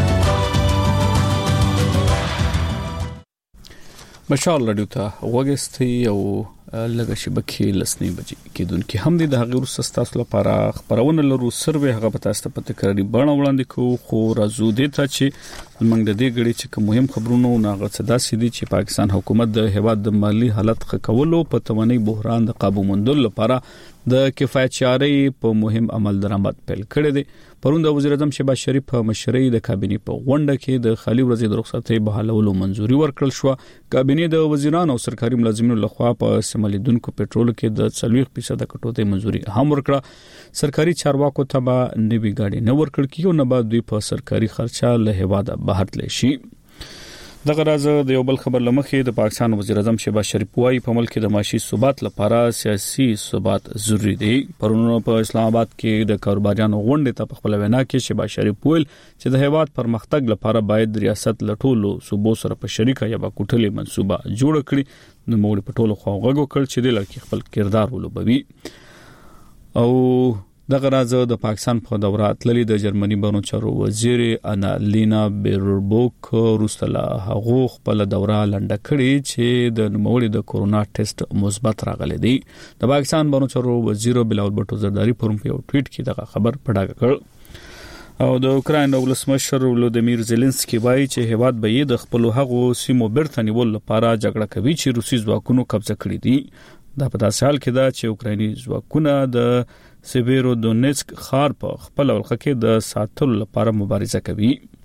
مشال رادیو ته وګستي او لږه شبکې لسنی بجې کېدونکې هم د هغه ورسره تاسو لپاره خبرونه لرو. سروې هغه په تاسو ته تکراری بڼه وړاندې کوو، خو راځو دې ته چې موږ د دې غړي چې کوم مهم خبرونه ناغه صدا سيدي چې پاکستان حکومت د هیواد د مالی حالت ښه کولو په توانای بحران د قابو موندلو لپاره د کفایت چارې په مهم عمل درآمد پیل کړی دی. پرون د وزیر اعظم شهباز شریف په مشرۍ د کابینې په غونډه کې د خالي ورځې د رخصتۍ بحالولو منځوري ورکړل شو. کابینې د وزیرانو او سرکاري ملازمینو لخوا په استعمالیدونکو پېټرول کې د 40% کټوتې منځوري هم ورکړه. سرکاري چارواکو ته به نوي ګاډي نه ورکړ کیږي او نه به دوی په سرکاري خرچه له هیواده بهر تللی شي. دغه راز د یو بل خبر لمخې د پاکستان وزیر اعظم شهباز شریف وايي په ملک د معاشي ثبات لپاره سیاسي ثبات ضروری دی. پرونو په اسلام آباد کې د کاروباریانو غونډې ته په خپل وینا کې شهباز شریف ویل چې د هیواد پرمختګ لپاره باید ریاست لټولو صوبو سره په شریکه یا کوټلې منصوبه جوړ کړي. نو موږ په ټولو خو غوږ وکړ چې د لکه خپل کردار ولوبوي. او دغه راز د پاکستان په دوره تللی د جرمني بانو چارو وزیر انالینا بیربوک روستلا هغه خپل دوره لنډه کړي چې د نوموړي د کورونا ټیسټ مثبت راغلی دی. د پاکستان بانو چارو وزیر بلاول بټو زرداری پرون په یو ټویټ کې دغه خبر پډاګ کړ. او د اوکراین ولسمشر ولودیمیر زيلنسکي وایي چې هیواد به د خپل هغو سیمو بیرته نیول لپاره جګړه کوي چې روسي ځواکونو قبضه کړې دي. دا په داسې حال کې ده چې اوکرایني ځواکونه د سیویرو دونیتسک ښار په خپل ولخه کې د ساتلو لپاره مبارزه کوي.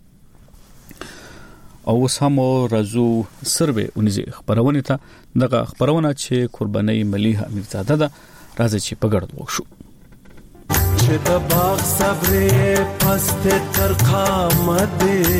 او اوس هم راځو سروې 19 خبرونه ته دغه خبرونه چې قرباني مليحه امیرزاده ده راځي چې په ګډه وښو.
چې د باغ صبرې پست تر قامت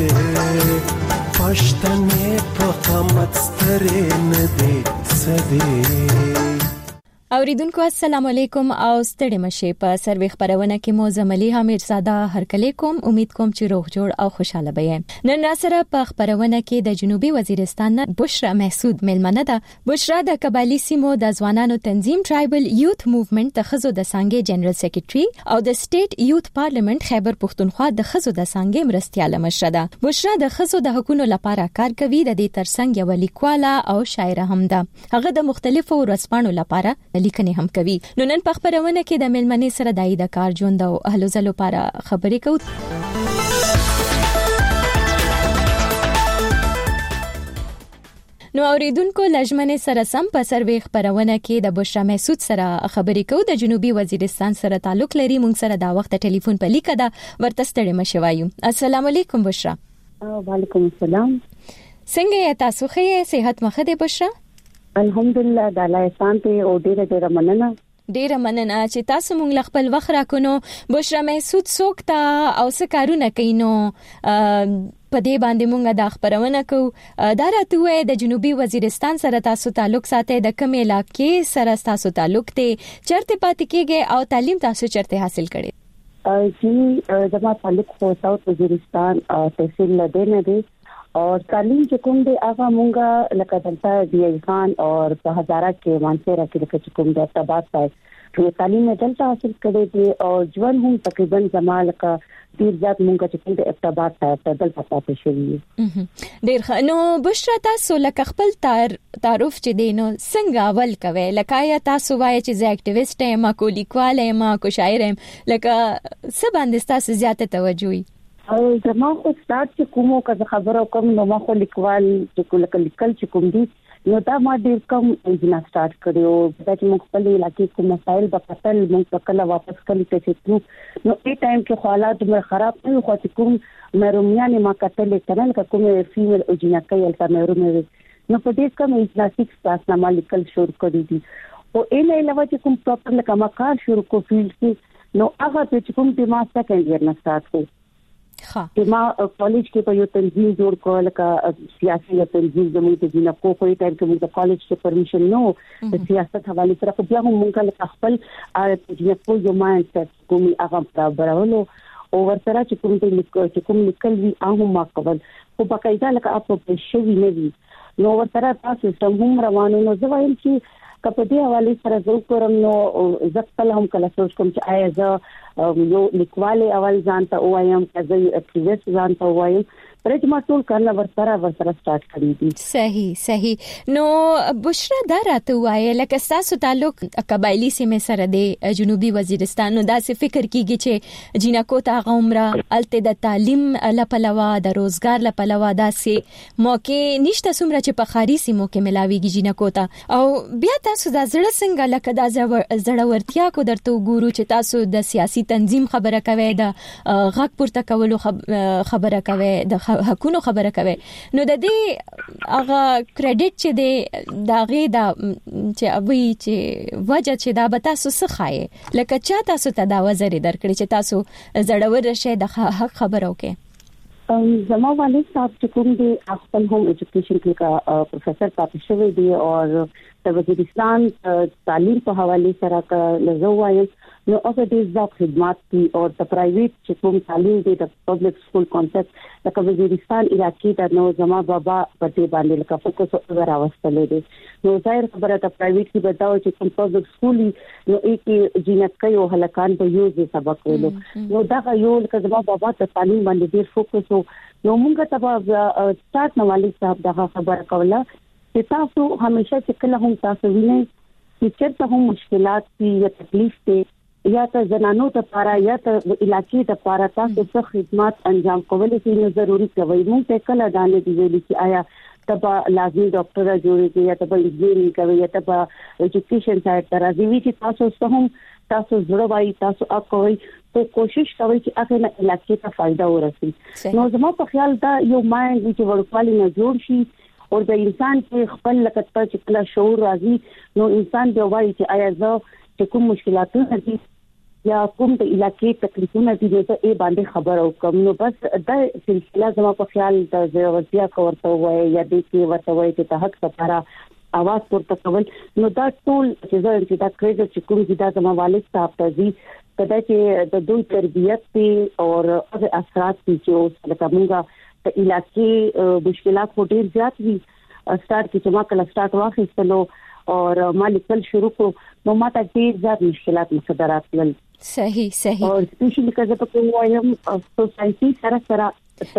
پښتنې په قامت سترې نه دي سدي.
اوریدونکو السلام علیکم او ستړي مشه په سروې خبرونه کې مو زملي حمید ساده هرکلی کوم. امید کوم چې روغ جوړ او خوشاله به. نن را سره په خبرونه کې د جنوبي وزیرستان بشرا محسود ملمنه ده. بشرا د قبایلی سیمو د ځوانانو تنظیم ټرایبل یوث موومېنټ د خزو د سانګې جنرال سیکریټري او د سټیټ یوث پارلیمنت خیبر پښتونخوا د خزو د سانګې مرستياله مشره ده. بشرا د خزو د حقوقو لپاره کار کوي. د دې ترڅنګ یو لیکواله او شاعره هم ده. هغه د مختلفو ورځپاڼو لپاره لیکنې هم کوي. نو نن په خبرونه کې د ملمنې سره دای د کار ژوند او اهل زلو لپاره خبرې کوو. نو اوریدونکو لجمنې سره سم په سروې خبرونه کې د بشرا محسود سره خبرې کوو. د جنوبي وزیرستان سره تعلق لري. مونږ سره دا وخت ټلیفون په لیکه ده ورته ستړي مشوایو. السلام علیکم بشرا.
وعلیکم السلام.
څنګه تاسو ښه صحت مخه ده بشرا؟
الحمدلله د الله احسان ته او ډیره مننه.
ډیره مننه چې تاسو مونږ خپل وخت راکونو. بشرا محسود څوک ته او څه کارونه کوي نو په دې باندې مونږ د خبرونه کوو. دا راته وای د جنوبي وزیرستان سره تاسو تعلق ساتي. د کوم علاقې سره تاسو تعلق ته چرته پاتې کېږي او تعلیم تاسو چرته حاصل کړي؟
چې زما تعلق خو ساوث وزیرستان تحصیل لدینه دی और تعلیم چې کوم دی هغه مونږه لکه دلته دی خان اور په هزاره کې مانسره کې لکه کوم د ارتباط پای ټول تعلیم دلته حاصل کړی دی او ژوند هم تقریبا زمال کا ډیر ځات مونږه چې کوم د ارتباط پای دلته پاتې شوی.
ډیر نو بشرا تاسو لکه خپل تعارف چې دینو څنګه اول کوي؟ لکه یا تاسو وایي چې زه اکټیویسټ یم، کو لیکوال یم، کو شاعر یم، لکه څه باندې تاسو زیاته توجه وي؟
او زما خو سٹارټ چې کومو که خبرو کوم نو ما خو لیکوال چې لیکل چې کوم دي نو دا ما ډیر کم انجنا سٹارټ کړو. دا چې موږ خپل علاقې کوم مسایل په قتل موږ کله واپس کړی چې نو په ټایم کې حالات مر خراب نه خو چې کوم مرومیان ما قتل کړل که کوم فیمیل او جنکای الته مرومه نو په دې کوم انجنا 6 تاسو نه لیکل شروع کړی دي. او این علاوه چې کوم پراپر لکه ما کار شروع کو فیلډ کې نو هغه چې کوم د ما سیکنډ ایئر نه سٹارټ کړ. چې ما کالج کې په یو تنظیم جوړ کړ لکه سیاسي تنظیم زموږ د جنکو په ټایم کې موږ د کالج ته پرمیشن نو د سیاست حواله سره خو بیا هم موږ خپل جنکو یو مایند کومي هغه برابرولو او ورسره چې کوم لیکل وی هغه ما کول خو باقاعده لکه اپ شوی نه وی نو ورسره تاسو هم روانو نو زه وایم چې کپدې حواله سره زه کوم نو ځکه هم کله سوچ کوم چې آیا زه یو لیکواله اول ځانته وایم چې زه اکټیویست ځانته وایم پرېما ټول کارل ورسره سٹارټ کړی دي
صحیح نو بشرا دا راته وایي لکه تاسو تعلق قبایلی سیمه سره دی جنوبي وزیرستان نو دا څه فکر کیږي چې جنکو ته عمره الته د تعلیم لپلوا د روزګار لپلوا داسې موقع نشته سمره چې په خاري سیمو کې ملاويږي جنکو ته او بیا تاسو دا زړه څنګه لکه دا زړورتیا کو درته ګورو چې تاسو د سیاسي تنظیم خبره کوي د غږ پورته کولو خبره کوي د حقونو خبره کوي نو د دې هغه کریډټ چې د داغه د چې ابي چې وجه چې دا به تاسو څه خایې لکه چا تاسو ته دا وزري درکړي چې تاسو زړور شئ د حق خبرو کې
زما والد صاحب چې کوم دی خپل ہوم ایجوکیشن کې کا پروفیسر پاتې شوی دی او د وزیرستان تعلیم په حواله سره کا لزوایي نو اوسه دې ځکه خدمات دي او د پرایویټ چې کوم تعلیم دی د پبلک سکول کانسپټ لکه وزیرستان علاقې ته نو زما بابا په دې باندې لکه فوکس وراوستلې دي نو ظاهر خبره ته پرایویټ کې بداو چې کوم پبلک سکول نو کې جنکې او هلکان به یو ځای سبق ویلو نو دا یو لکه زما بابا ته تعلیم باندې ډیر فوکس نو موږ ته سٹارټ نو والد صاحب دا خبره کوله چې تاسو همیشه چې کله هم تاسو وینئ چې چېرته هم مشکلات دي یا تکلیف دي یا ته زنانو ته پاره یا ته علاقې ته پاره تاسو څه خدمات انجام کولای شئ نو ضروري کوي موږ ته کله دانه دی ویلي چې آیا تبا لازمي ډاکټر جوړیږي یا تبا انجینرینګ کوي یا تبا ایجوکیشن سایډ ته راځي وی چې تاسو هم تاسو زړه وای تاسو اکوي ته کوشش کوي چې هغه نه علاقې ته فائدہ ورسي نو زما په خیال دا یو مایند چې ورکوالي نه جوړ شي او د انسان کې خپل لکه چې کله شعور راځي نو انسان دی وایي چې آیا زه چې کوم مشکلاتونه دي یا کوم د علاقې تکلیفونه دي نو ته یې باندې خبر او کوم نو بس دا سلسله زما په خیال د ضرورتیا کوته وای یا د کې ورته وای چې ته حق لپاره आवाज پورته کول نو دا ټول چې دا کړی چې کوم چې دا زما والد صاحب ته دي کدا چې د دوی تربیت دي او هغه اثرات دي چې لکه موږ د علاقې مشکلات ډېر زیات وي سٹارټ کې ما کله سٹارټ واخیستلو او ما لیکل شروع کو نو ما ته ډېر زیات مشکلات مصدرات ول
صحیح
او سپیشلی کله په کوم وایم سوسايټي سره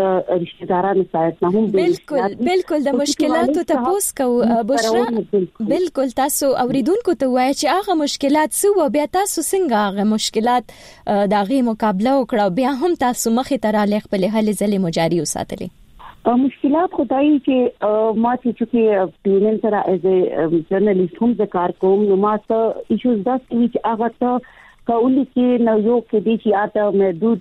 رشتہ دارانو سره هم
بالکل د مشکلاتو تاسو کو بشرا بالکل تاسو اوریدونکو ته وایي چې هغه مشکلات سو بیا تاسو څنګه هغه مشکلات دغه مقابله وکړه بیا هم تاسو مخې ته را لغ په هلي ځلې مجاري وساتلې
مشکلات خدای چې ما چې پینن سره ایز ا جرنالیست هم ذکر کوم نو ما ته ایشوز دا چې هغه ته کولی کې نو یو کې دي چې اته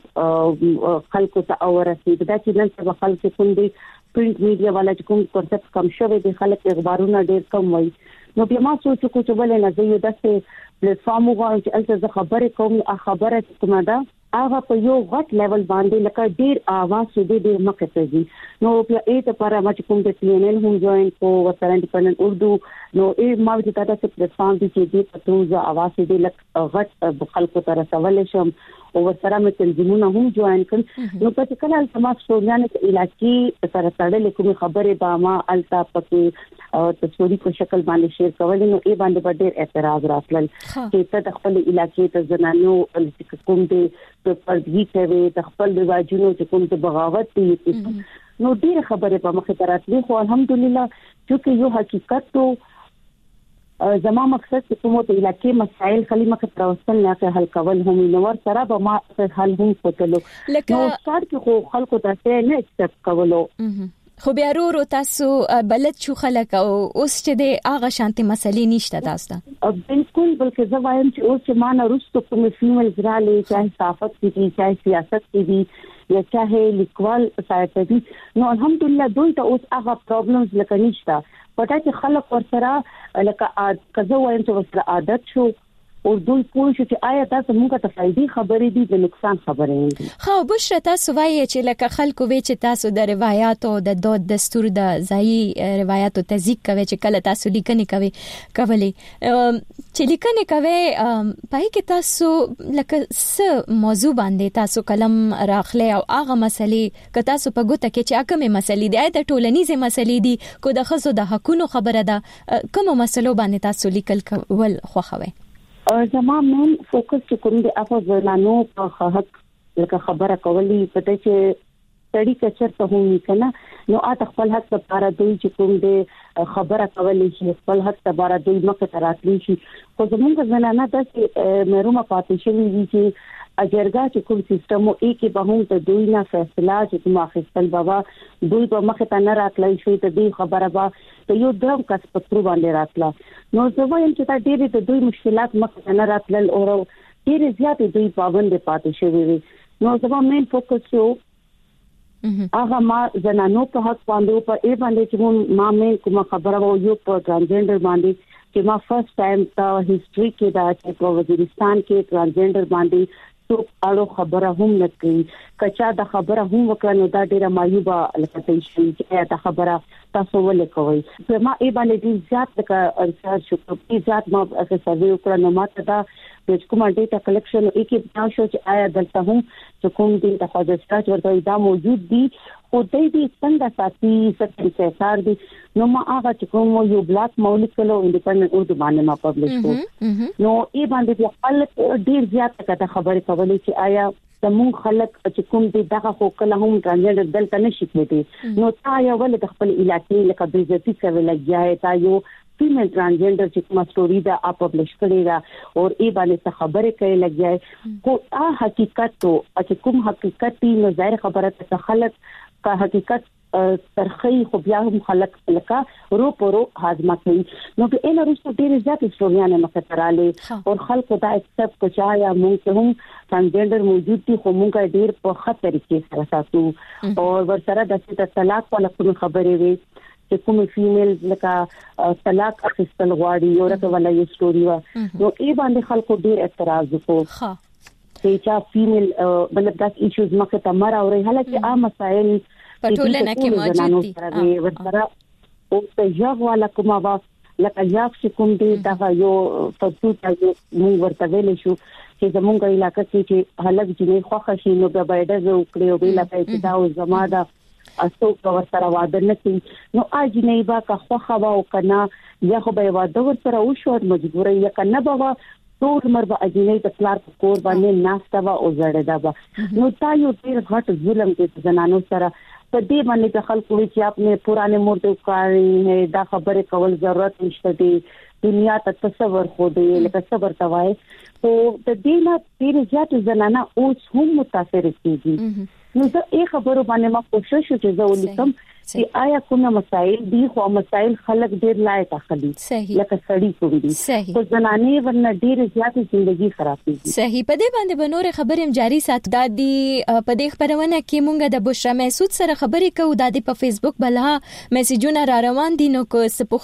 محدود خلکو ته اورسي دا چې نن څه خلک کوم دي پرنٹ میډیا والا چې کوم کنسپټ کم شوی دي خلک اخبارونه ډېر کم وایي نو بیا ما سوچ کو چې ولې نه زه یو داسې پلیټ فارم وغواړم چې البته خبرې کوم خبره کومه ده هغه په یو غټ لیول باندې لکه ډیر आवाज دې ډیر مخه کوي نو بیا ایت لپاره ما چې کوم د CNN هم جوائن کو وسره انډیپندنت اردو نو ما چې تاسو په پلیټ فارم کې دې پتوزه आवाज دې لکه غټ خلکو ته رسول شم او وسره مې تنظیمونه هم جوائن کړ نو په کله سماج سوریان کې علاقې سره تړلې کوم خبره به ما التا پکې او تصویري په شکل باندې شیر کول نو ای باندې ډېر اعتراض راتلل چې ته د خپل علاقې ته زنانو کوم دې په پردګي کوي د خپل رواجونو چې کوم ته بغاوت دي نو ډېر خبره په مخه تراتلې خو الحمدلله چې یو حقیقت ته زما مقصد چې کومه ته علاقې مسائل خلی مخه تراوستل نه حل کول هم نو ور سره به ما حل هم کوتلو نو ستار کې خو خلکو ته نه اکسپټ کولو
خو بیا ورو تاسو بلد شو خلک او اوس چې د اغه شانتي مسلې نشته تاسو
بالکل بلکې زه وایم چې اوس چې ما نه رسټو کوم فیمیل زراله چاهي صحافت کې چاهي سیاست کې یا چاهي لیکوال سایت دي نو الحمدلله دوی ته اوس هغه پرابلمز لکه نشته پټه چې خلک ورسره لکه کزه وایم چې ورسره عادت شو او دوی پوه شو چې آیا تاسو موږ ته فائدې خبرې دي د نقصان خبرې دي.
خو بشرا تاسو وایي چې لکه خلکو وی چې تاسو د روایت او د دود دستور د ځای روایت او تذیق کوي چې کله تاسو لیکنې کوي چې لیکنې کوي پای کې تاسو لکه څه موضوع باندې تاسو قلم راخله او هغه مسلې ک تاسو په ګوته کې چې کومه مسلې دي د ټولنیزه مسلې دي کو د خصو د حقونو خبره ده کوم مسلو باندې تاسو لیکل کول خوښوي؟
زما مین فوکس چې کوم دی افغان زنانو په حق لکه خبره کولی پته چې سړی کچر ته هم کنه نو اته خپل حق لپاره دوی چې کوم دی خبره کولی شي خپل حق لپاره دوی مخه تراتلی شي خو زمونږ زنانه د مېرومه پاتې شوی دي چې اجرګه چې کوم سیستم او کې به هم ته دوی نه فیصله چې کوم اخیستل بابا دوی په مخه ته نه راتلای شي ته دې خبره با ته یو درم کس پترو باندې راتلا نو زه وایم چې دا ډېرې ته دوی مشکلات مخه ته نه راتلل او ډېرې زیاتې دوی پابند پاتې شوی وي نو زما مین فوکس یو هغه ما زنانو په حق باندې په ای باندې چې ما مین کوم خبره وو یو په ترانسجنډر باندې چې ما فرست ټایم ته هیستوري کې دا چې په وزیرستان کې ترانسجنډر باندې تو اړو خبره هم نه کوي کچا د خبره هم وکړنو دا ډیره مایوبه لکه شي چې دا خبره تاسو ولې کوي زما ای باندې ذات د ریسرچ شو ذات ما اساس سروي وکړنو ماته دا د کومه ډیټا کلیکشن او کې دا شو چې آیا دلته هم چې کوم دي د خوځښت ورته دا موجود دي او دې څنګه ساتي څه څار دي نو ما هغه چې کوم یو بلاک مولیکولو انډیپندنت اردو باندې ما پبلش کړ نو ای باندې خلک ډیر زیات څه خبرې کولې چې آیا زموږ خلک چې کوم دي دغه خو کله هم ترانسجنډر دلته نشي کېدی نو تا یو ول د خپل علاقې لکه بیزتی کوي لګیاي تا یو فیمیل ترانسجنډر چې کومه سټوري دا اپ پبلش کړی دا او ای باندې خبرې کوي لګیاي کو حقیقت تو چې کوم حقیقت نو ظاهر خبره ته خلک کا حقیقت ترخی خو بیا هم خلک لکه رو پرو هاضمه کوي نو په ان وروسته ډېر زیات سټوریانه مختراله او خلکو دا اکسپټ کوي یا موږ هم ترانسجنډر موجود دي خو موږ ډېر په خطر کې سره ساتو او ورسره د طلاق په لکه خبرې وي چې کوم فیمیل لکه طلاق اخیستل غواړي یو راته ولا یو سټوري وا نو ای باندې خلکو ډېر اعتراض وکړ چې فیمیل مطلب دا ایشوز مخه ته مر او حالکه عام مسائل
پټولنه کې موجود دي
ورسره او ته یو والا کومه وا لکه یو چې کوم دی دا یو فصو ته موږ ورته ویل شو چې زمونږ علاقې کې چې هلک جنې خوښ شي نو به باید زه وکړي او بل ته دا او زماده اسو کو سره واده نه کوي نو اج نه با که خوخه وا او کنه یا خو به واده ور سره او شو مجبور یا کنه با ټول مر به اجنې د پلار کور باندې ناشته وا او زړه دا نو تا یو ډیر غټ ظلم کې زنانو سره په دې باندې د خلکو چې خپل پرانے مرده کاری دا خبره کول ضرورت نشته دی دنیا ته تصور خو دی لکه صبر توای او د دې نه ډیر زیات زنانه اوس هم متاثر کیږي نو زه یې خبرو باندې ما کوشش چې زه ولیکم چې آیا کومه مسائل دي خو مسائل خلک ډیر لایق اخلي لکه سړی کوي دي خو زنانه ورنه ډیر زیات ژوندۍ خرابېږي
صحیح په دې باندې بنور خبرې جاری سات د دې په دې خبرونه کې مونږ د بشرا محسود سره خبرې کوو د دې په فیسبوک بلها میسجونه را روان دي نو کو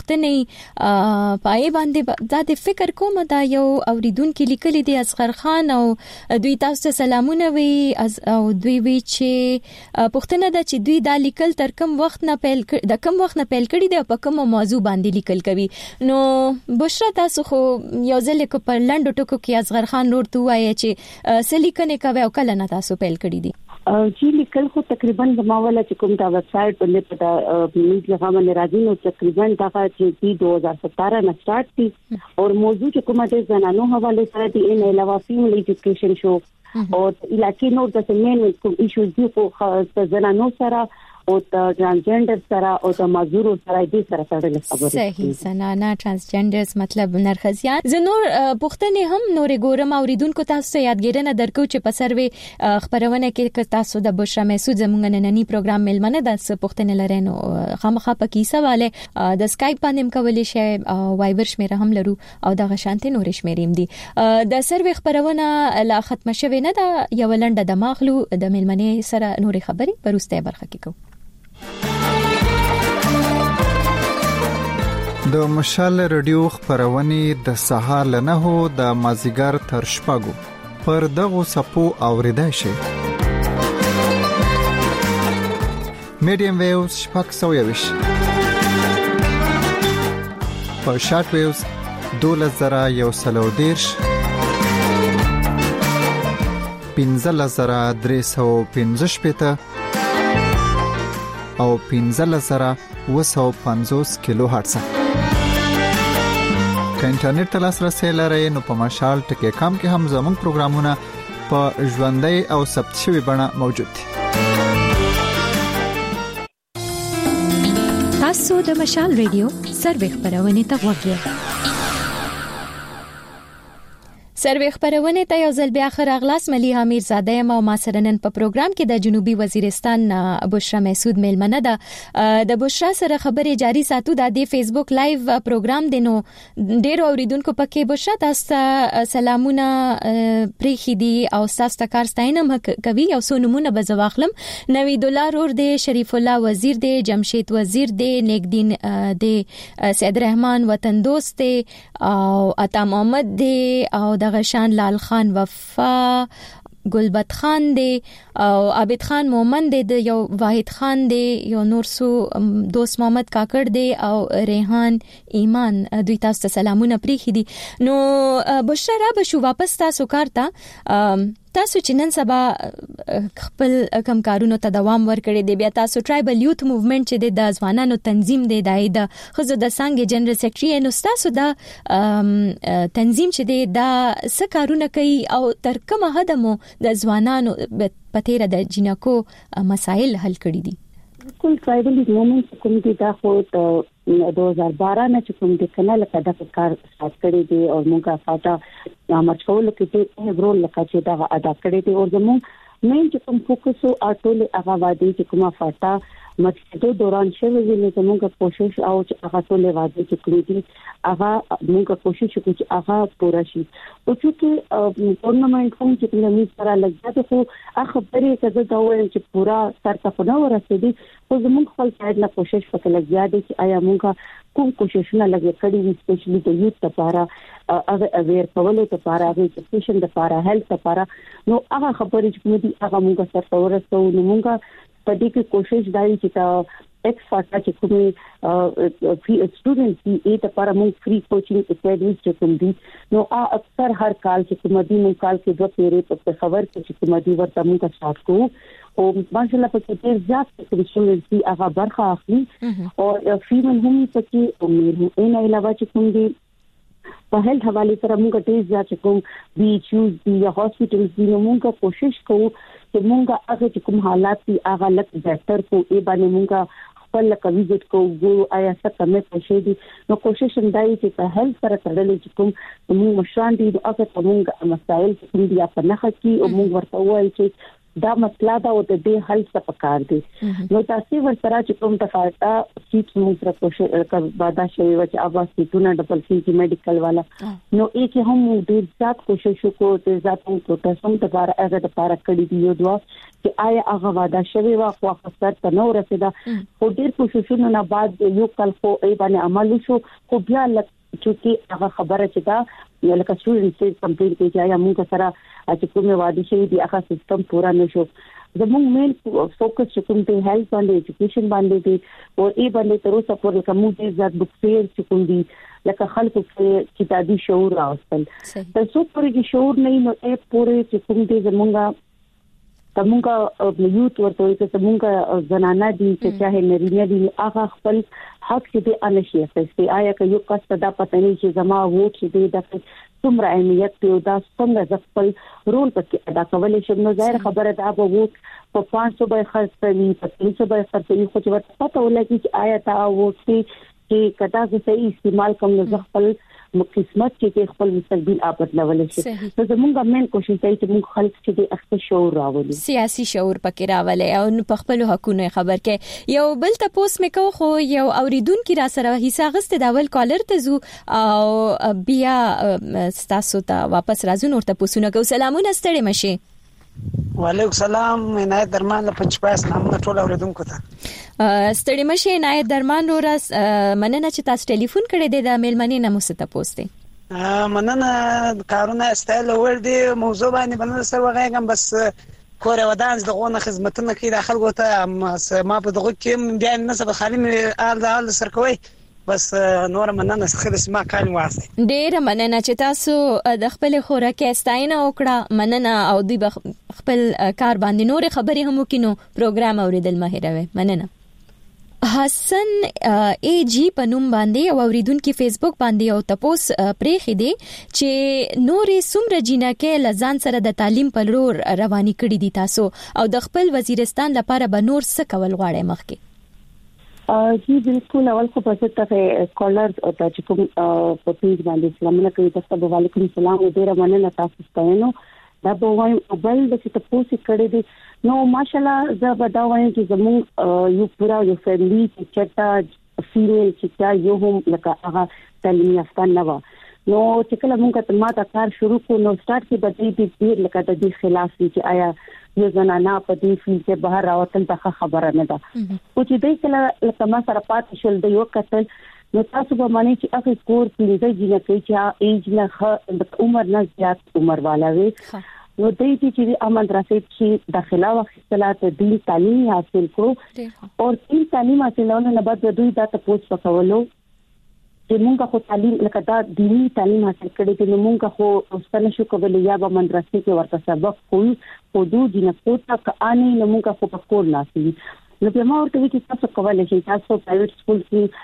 سپختنې پای باندې د فکر کوم دا یو اوریدونکو لیکلي دي اصغر خان او دوی تاسو ته سلامونه وی او دوی وی چې پښتنه د چې دوی د لیکل تر کوم وخت نه پیل د کوم وخت نه پیل کړي د په کوم موضوع باندې لیکل کوي نو بشرا تاسو خو یو ځل کو پر لنډو ټکو کې اصغر خان نور تو وایي چې سلیکنه کوي او کله نه تاسو پیل کړی دي
چې لیکل خو تقریبا زماوله چې کوم دا ویب سټ باندې په میډیا باندې راځي نو تقریبا دا چې 2017 نه سٹارټ دي او موضوع چې کومه د زنانو حواله سره دي ان علاوه فیمیل ایجوکیشن شو او علاقې نور د مین کوم ایشوز دي خو زنانو سره او ترانسجنډر سره او د مازورو سره دې سره تړلې خبره
صحیح زنانه ترانسجنډرز مطلب نرخصيان زنور پښتنې هم نور ګورم اوریدونکو تاسو یادګیرنه درکو چې په سروي خبرونه کې تاسو د بشرا محسود زمونږ نننی پروګرام ملمنه د پښتنې لرنو خامخا پکې سواله د سکایپ باندې کولې شي وایبر شمیره هم لرو او د غشانته نور شمیریم دي د سروي خبرونه لا ختم شوه نه د یو لنډه د ماخلو د ملمنه سره نور خبري پرسته برخه کې کو
د مشال رادیو خبرونه د سهار له 9 د مازیګر تر شپږو پر دغه سپو اوریدای شي. میډیم ویوز شپږ سویوش په شارټ ویوز 2113 15315 او 15750 کیلو هرتز. که انټرنیټ ته لاسرسي لرئ نو په مشال ټکی کام کې هم زموږ پروګرامونه په ژوندۍ او ثبت شوی بڼه موجود دي.
تاسو د مشال ریډیو سروې خبرونه ته وګورئ. سروې خبرونه ته یو ځل بیا خراغلاس مليحه میرزاده ما ما سره نن په پروګرام کې د جنوبي وزیرستان بشرا محسود میلمنه ده. د بشرا سره خبرې جاری ساتو د فیسبوک لایو پروګرام دینو ډېر اوریدونکو پکې بشرا تاسو سلامونه پریخي دي او تاسو کار ستاینم کوي او سونمونه بزواخلم. نوید الله رور دی، شریف الله وزیر دی، جمشید وزیر دی، نیک دین دی، سید رحمان وطن دوست دی او عطا محمد دی او د غشان لال خان وفا گلبت خان دی او عابد خان مومن دی، د یو واحد خان دی، یو نورسو دوست محمد کاکړ دی او ریحان ایمان. دوی تاسو سلامونه پریخي دي. نو بشرا به شو واپس تاسو کارتا تاسو چې نن سبا خپل کم کارونو ته دوام ورکړي دی. بیا تاسو ټرایبل یوث موومېنټ چې د ځوانانو تنظیم دی د خزو د څنګه جنرال سیکریټري نو تاسو د تنظیم چې دی دا څه کارونه کوي او تر کومه حد مو د ځوانانو په تیر د جنکو مسائل حل کړي دي؟
بالکل ټرایبل موومېنټ کوم دي دا خو 2012 نه چې کوم د کنه لکه د کار سٹارټ کړی دی او موږ فاټا مچکول کې ته رول لکه چې دا ادا کړی دی او زموږ مین چې کوم فوکس او اټول هغه وادي چې کومه فاټا مچکدو دوران شوی وی نو زموږ کوشش او چې هغه ټول وادي چې کړی دی هغه موږ کوشش وکړو چې هغه پوره شي. او چې ټورنمنت کوم چې موږ سره لګیا ته خبرې کړه دا وایم چې پورا سر ته نه ورسېدي خو زموږ خپل سایډ نه کوشش وکړل لګیا دي چې آیا موږ کوم کوششونه لګې کړی دي سپیشلی د یوث لپاره اویر کولو لپاره ایجوکیشن لپاره هیلث لپاره نو هغه خبرې چې موږ هغه موږ سره ورسو نو موږ په دې کې کوشش دای چې تا ایکس فاټا چې کومي سټوډنټس دي ته لپاره موږ فری کوچینګ اکیډمي چې کوم دي نو اکثر هر کال چې کوم دي موږ کال کې دوه پیری په خبر کې چې کوم دي ورته موږ سٹارټ کوو او ماشاءالله په کې ډیر زیات سټوډنټس دي هغه برخه اخلي او فیمن هم پکې امید نه علاوه چې کوم دي په هیلث حواله سره موږ ډیر زیات کوم بیچ یوز دي یا هاسپټلز دي موږ کوشش کوو چې موږ هغه چې کوم حالات دي هغه لک بهتر کو ای باندې موږ خپل ویزټ کوو آیا څه کمه پېښې دي نو کوشش هم دی چې په هیلث سره تړلې چې کوم موږ مشران دي هغه موږ مسایل چې کوم دي په نخښه کې او موږ ورته وایي چې دا مسله دا او د دې حل څه پکار دي نو تاسو ورسره چې کوم تفاعتا سیټ موږ سره کوشش وعده شوی و چې اواز سیټونه ډبل سی میډیکل والا نو یک هم ډیر ځات کوشش وکړو چې ځات موږ پروتستون ته بار هغه د پاره کړی دی یو دوا چې آیا هغه وعده شوی و خو خسر ته نو رسیدا خو ډیر کوششونو نه بعد یو کال خو ای باندې عمل شو خو بیا چونکی هغه خبره چې دا لکه سټوډنټ کمپلیټ کوي چې موږ سره چې کومه وادي شي دی هغه سیستم پورا نشو زموږ مین فوکس چې کوم دی هیلث باندې ایجوکیشن باندې دی او ای باندې تر اوسه پورې کوم دي ځات بوک فیر چې کوم دی لکه خلکو کې کتابي شعور راوستل تر څو پورې چې شعور نه نو ای پورې چې کوم دی زموږه یوث ورته چې زموږه زنانه دي چې چاهه نرینه دي هغه خپل حق دې انشي اخستي آیا که یو کس دا پته نه چې زما ووټ دې د څومره اهمیت دی دا څنګه خپل رول پکې ادا کولای شي نو ظاهر خبره ده به ووټ په 500 به خرڅوي په 300 به خرڅوي خو چې ورته پته ولګي چې آیا تا ووټ چې کدا چې صحیح استعمال کوم نو خپل قسمت چې خپل مستقبل آباد لول شي نو زموږ مین کوشش دی چې موږ خلک چې د اخته شعور راولي سیاسي شعور پکې راولي او په خپل حقوقو خبر کې یو بل تاسو مې کو خو یو اوریدونکو را سره حصہ غست داول کالر ته زو او بیا تاسو ته واپس راځو نور ته پوښتنه کو سلامونه ستړي مشه
وعلیکم السلام عنایت درمان له پنځپاس نامه ټول اوریدونکو ته
ستړي مشه عنایت درمان ورس مننه چې تاسو ټلیفون کړی دی د میلمنې نه مو ته پوښتنه
مننه کارونه استایل ور دي موضوع باندې بل سره وغږم بس کور ودانس دغه خدمتونه کې داخل غوته ما په دغه کې بیا نه سبا خالي آل سرکوي بس نور مننه خلص ما کال واسه
ډیر مننه چې تاسو د خپل خوراکي استاینه وکړه مننه او دوی خپل کار باندې نور خبرې هم وکینو پروګرام اوریدل ماهروي مننه حسن ای جی په نوم باندې او اوریدونکو فیسبوک باندې او تپوس پریخي دي چې نورې سمره جنکه لزان سره د تعلیم په لور رواني کړي دي تاسو او د خپل وزیرستان لپاره به نور څه کول غواړي مخکې
جی بالکل اول خو په ستاسو کالر او تاسو کوم په پیج باندې سلامونه کوي تاسو وعلیکم السلام ډیر مننه تاسو ستاینو دا به وایم بل د تاسو کړي دي نو ماشاالله زه به دا وایم چې زموږ یو پورا یو فیملی چې چټا فیمیل چې یو هم لکه هغه تعلیم یافته نه و نو چې کله موږ ته ما کار شروع کو نو سٹارټ کې بدې دي ډیر لکه د دې خلاف چې آیا یو زنانه په دې فیل کې بهر راوتل ته خبره نه ده او چې دې کله لکه ما سره پات شول د یو کتل نو تاسو به معنی چې اخر کور کې دې نه کوي چې ایج نه عمر نه زیات عمر والا وي نو دې چې امن راشد چې داخله وختلات دین تعلیم حاصل کړو او دین تعلیم حاصلونه نه بعد دوی دا تاسو پکولو چې مونږه خو تعلیم لکه دا دینی تعلیم حاصل کړي چې مونږه خو اوسنه شو کولای یا به مدرسې کې ورته سبق کوي حدود نه کوته کاني نه مونږه خو په کور ناسي نو په ما ورته چې تاسو کولای شئ تاسو پرایویټ سکول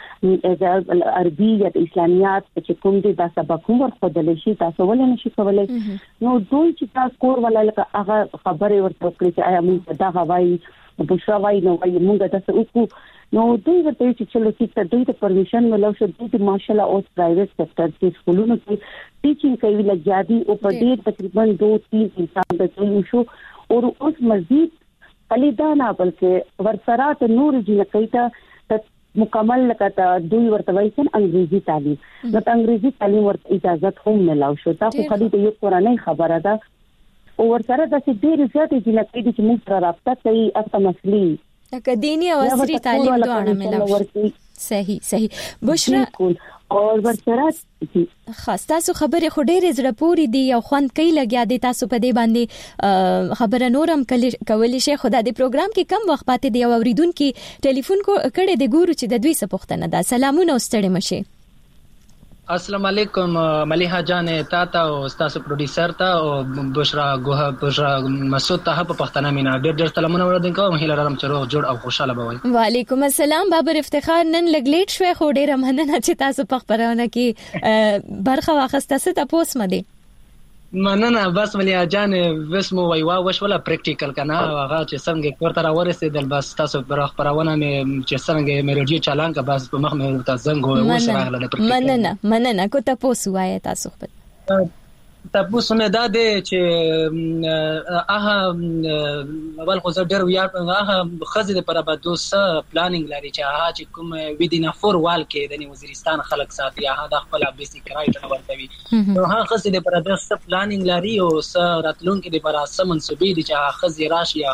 کې عربي یا اسلامیات چې کوم دي دا سبق هم ورخدل شي تاسو ولې نشئ کولای نو دوی چې تاسو کور ولا لکه هغه خبره ورته کړی چې آیا موږ دا غواړي بشرا وای نو وای مونږه تاسو وکړو نو دوی ورته چې چلو چې دوی ته پرمیشن ملو شو دوی ماشاءالله اوس پرایویټ سېکټر کې سکولونو کې ټیچینګ کوي لګیادي او په دې تقریبا 2-3 انسان د کوي شو او اوس مزید خلیدانا بلکې ورسره ته نور جنکې ته مکمل لکه دوی ورته وایي چې انګریزي تعلیم نو انګریزي تعلیم ورته اجازه هم نه لاو شو تاسو خالي د یو قرآني خبره ده او ورسره د ډېر زیاتې جنکې چې موږ سره رابطه کوي اته مسلې
لکه دینی او عصري تعلیم دواړه ملاوي صحیح بشرا
او ورسره
خاص تاسو خبره خو ډېر زړه پوری دی او خوند کوي لګیا دي تاسو په دې باندې خبره نورم کولی شي خدای دې پروګرام کې کم وخت پاتې دی او اوریدونکو ټلیفون کو کړه د ګورو چې د دوی څخه پوښتنه ده سلامونه ستړي مشه
السلام علیکم ملیحه جان تاته او تاسو پروډوسر ته او بشرا مسعود ته په پښتنه مینا ډېر سلامونه ورته کوم هیله لرم چې روغ جوړ او خوشاله بوي
وعلیکم السلام بابر افتخار نن لګلیټ شوي خو ډېر مننه چې تاسو په خبرونه کې برخه واخسته ست تاسو مده
مننه بس ملیحه جان وسمو وایوا وشوله پریکټیکل کنه هغه چې څنګه ورته راورسېدل بس تاسو خبرونه مې چې څنګه مې رادیو چالان کا بس په مخ مې ته زنګ
وو مننه کو تاسو وایي تاسو په
تاسو نه دا دي چې اول خو زه ډېر ویاړ هغه خزه پر ابدوس پلانینګ لري چې کوم ویدینا فور وال کې د وزیرستان خلک ساتي هغه د خپل بیسیک رائټ ورته نو هغه خزه پر ابدوس پلانینګ لري او راتلون کې د پر اساس منسوبې دي چې خزه راشي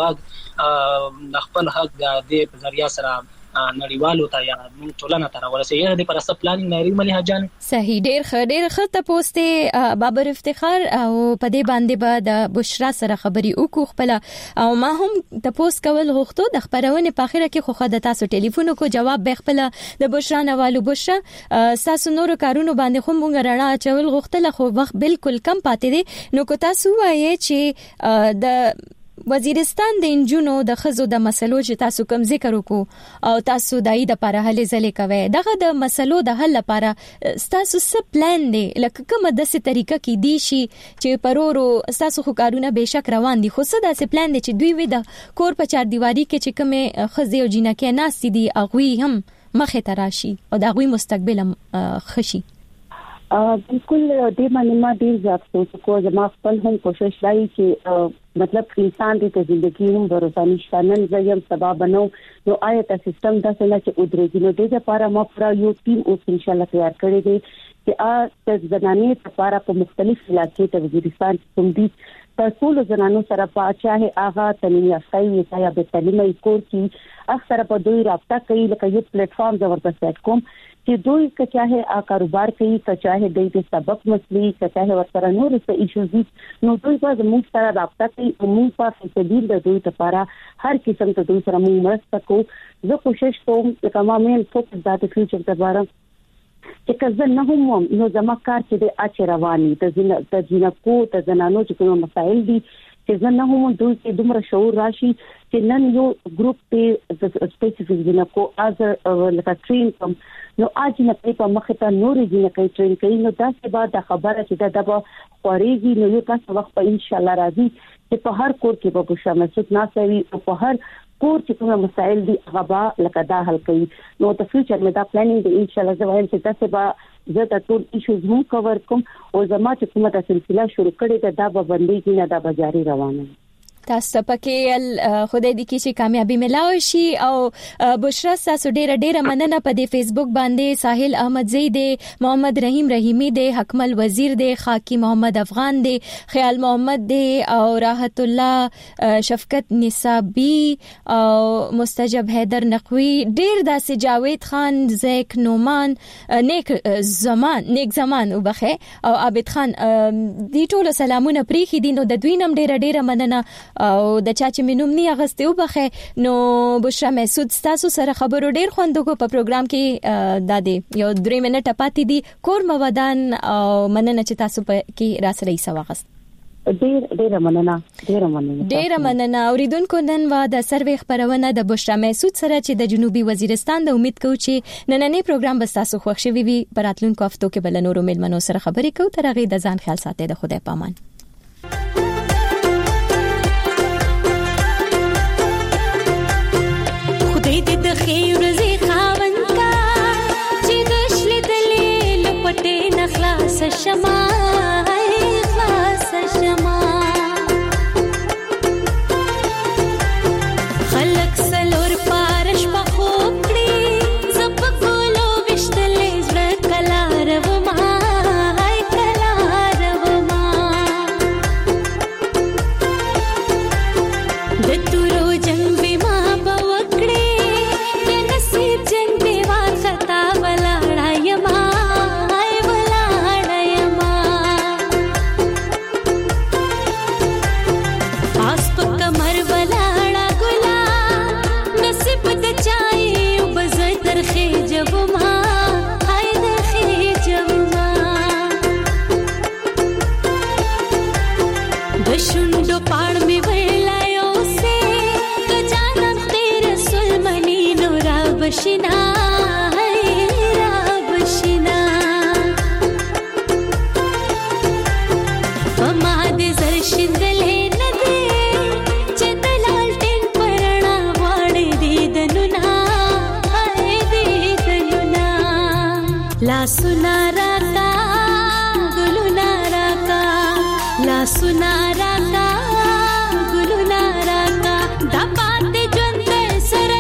خپل حق د ذریعہ سره نړیوالو ته یا موږ ټولنه ته ورسېږي د پر اساس پلانینګ لري ملي حجان
صحیح ډېر خطه پوسټه بابر افتخار او په دې باندې به د بشرا سره خبري وکړو خپل او ما هم د پوسټ کول غوښتو د خبرونه په اخره کې خو خدای تاسو ټلیفون کو جواب به خپل د بشرا نوالو بشرا تاسو نور کارونه باندې خو مونږ راړه چول غوښتل خو وخت بالکل کم پاتې دي نو کو تاسو وایي چې د وزیرستان د انجونو د خزو د مسلو چې تاسو کوم ذکر وکړو او تاسو دای د لپاره هلې ځلې کوي دغه د مسلو د حل لپاره تاسو څه پلان دی لکه کومه د څه طریقه کې دی شي چې پرورو تاسو خو کارونه بهشک روان دي خو څه د څه پلان دی چې دوی وي د کور په چار دیواری کې چې کومه خزي او جنکه ناس دي اغوي هم مخه تراشي او د اغوي مستقبل خشي
بالکل دې باندې ما ډیر زیات سوچ کو زما خپل هم کوشش لای چې مطلب انسان دې ته ژوندۍ هم ورسانی شانن زیم سبب بنو نو آیت سیستم د څنګه چې ودرېږي نو دې لپاره ما پورا یو ټیم اوس ان شاء الله تیار کړی دی چې د زنانې لپاره په مختلف علاقې ته وزیرستان کوم دي تاسو زنانو سره پاچاه آغا تعلیم یافته یا به تعلیمي کور کې اکثر په دوی رابطه کوي لکه یو پلیټ فارم ورته سیټ کوم چې دوی که چاهه کاروبار کوي که چاهه د سبق مسلې که چاهه ورسره نور څه ایشوز نو دوی په موږ سره رابطه کوي او موږ په فیصله د دوی لپاره هر قسم ته دوی سره موږ مرسته کوو زه کوشش کوم چې تمامین فوکس د فیوچر لپاره چې کله نه هم نو زما کار چې د اچ رواني د جنکو د زنانو چې کوم مسائل دي چې نه هم دوی کې دومره شعور راشي چې نن یو ګروپ ته سپیسیفیک جنکو از لکه ټرین کوم نو اج نه په مخه ته نور جنکو ټرین کوي نو دا څه بعد خبره چې دا به خوريږي نو یو تاسو وخت په ان شاء الله راځي چې په هر کور کې به شامل شي ناسوي او په هر کور چې کوم مسائل دي هغه لکه دا حل کوي نو د فیوچر مې دا پلانینګ دی ان شاء الله زه وایم چې تاسو به زه د ټول ایشوز هم کور کوم او زما چې کومه د سلسله شروع کړې ده دا به باندې نه دا به جاری روانه
تاسو پکې خدای دې کې چې کامیابی ملاوي شي او بشرا تاسو ډېر مننه په دې فیسبوک باندې ساحل احمد زید محمد رحیم رحیمی دې حکمل وزیر دې خاکی محمد افغان دې خیال محمد دې او راحت الله شفقت نصابی او مستجب حیدر نقوی ډېر داسې جاوید خان زیک نومان نیک زمان وبخه او عابد خان دې ټول سلامونه پریخي دي نو د دوی نم ډېر مننه او د چا چې مینوم نه اغسته وبخه نو بشرا محسود تاسو سره خبرو ډیر خوندګو په پروګرام کې دادې یو 3 منټه پاتې دي کور مودان او مننه چې تاسو په کې راسره یې سواغست ډیر مننه اوریدونکو نن وا د سروې خبرونه د بشرا محسود سره چې د جنوبي وزیرستان د امید کوم چې نننې پروګرام به تاسو خوښ شي وي براتلونکو هفتو کې بل نورو ملمنو سره خبرې کوو تر هغه د ځان خیال ساتئ د خدای پامان
د خیر زی خاون کا چې دشل دلې لپټې نخلاص شما خلق سلور پارش په خوب کړي زپ کولو وشتلې زړه کلار وما د تورو جنگ بما بوکړي بشنا بشنا فما دې زر شندلې نه دې چې دلال ټین پرنا واړې دې دنونا لا سنا راکا ګلونا راکا لا سنا راکا ګلونا راکا دا پاتې ژوند سره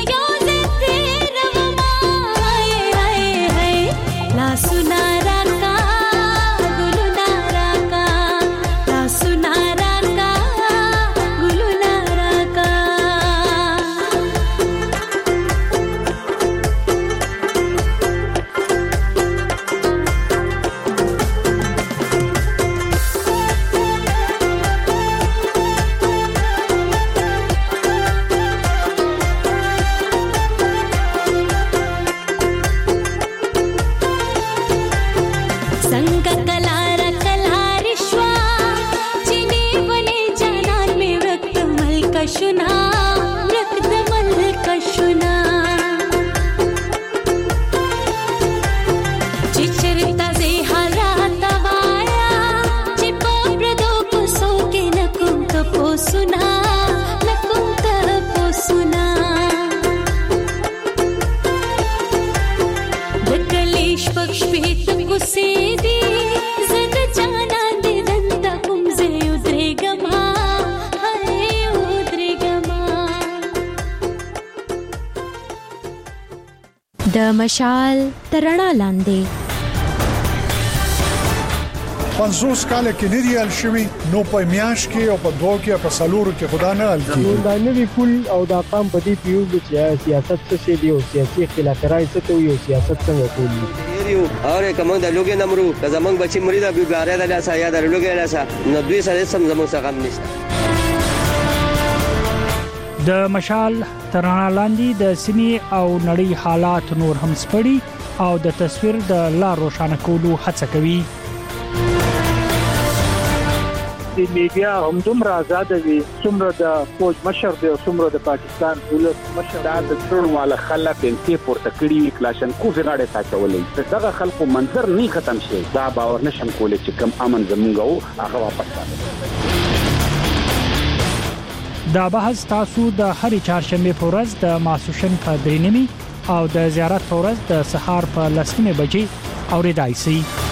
د مشال ترنا لاندې
50 کال کې نه دی شوی نو په میاش کې او په دوه کې په سالورو کې خدا نه ال کی
دا نوی پول او دا قام په دې پیو چې سیاست څه دی او سیاسي خلافکارای څه ته یو سیاست څنګه کوي
یو اور کوم د لوګي نمرو زمنګ بچی مریدا بیګاره د لاسه یا د لوګي لاسه نو دوی سره سم زموږ څخه غم نشته.
د مشال ترانه لاندې د سیمې او نړۍ حالات نور هم سپړي او د تصویر د لار روښانه کولو هڅه کوي.
د میډیا هم دومره آزاد وي څومره د فوج مشر دی او څومره د پاکستان ولس مشر دا د ټولواله خلک انتي پورته کړي کلاشنکوف غاړه تاچولې دغه خلکو منظر نه ختم شي دا باور نشم کولای چې کم امن زمونږ هغه واپس راځي.
دا بحث تاسو د هرې چهارشنبه په ورځ د ماسوشن په 3 او د زیارت په ورځ د سهار په 10 بجې اوریدای شئ.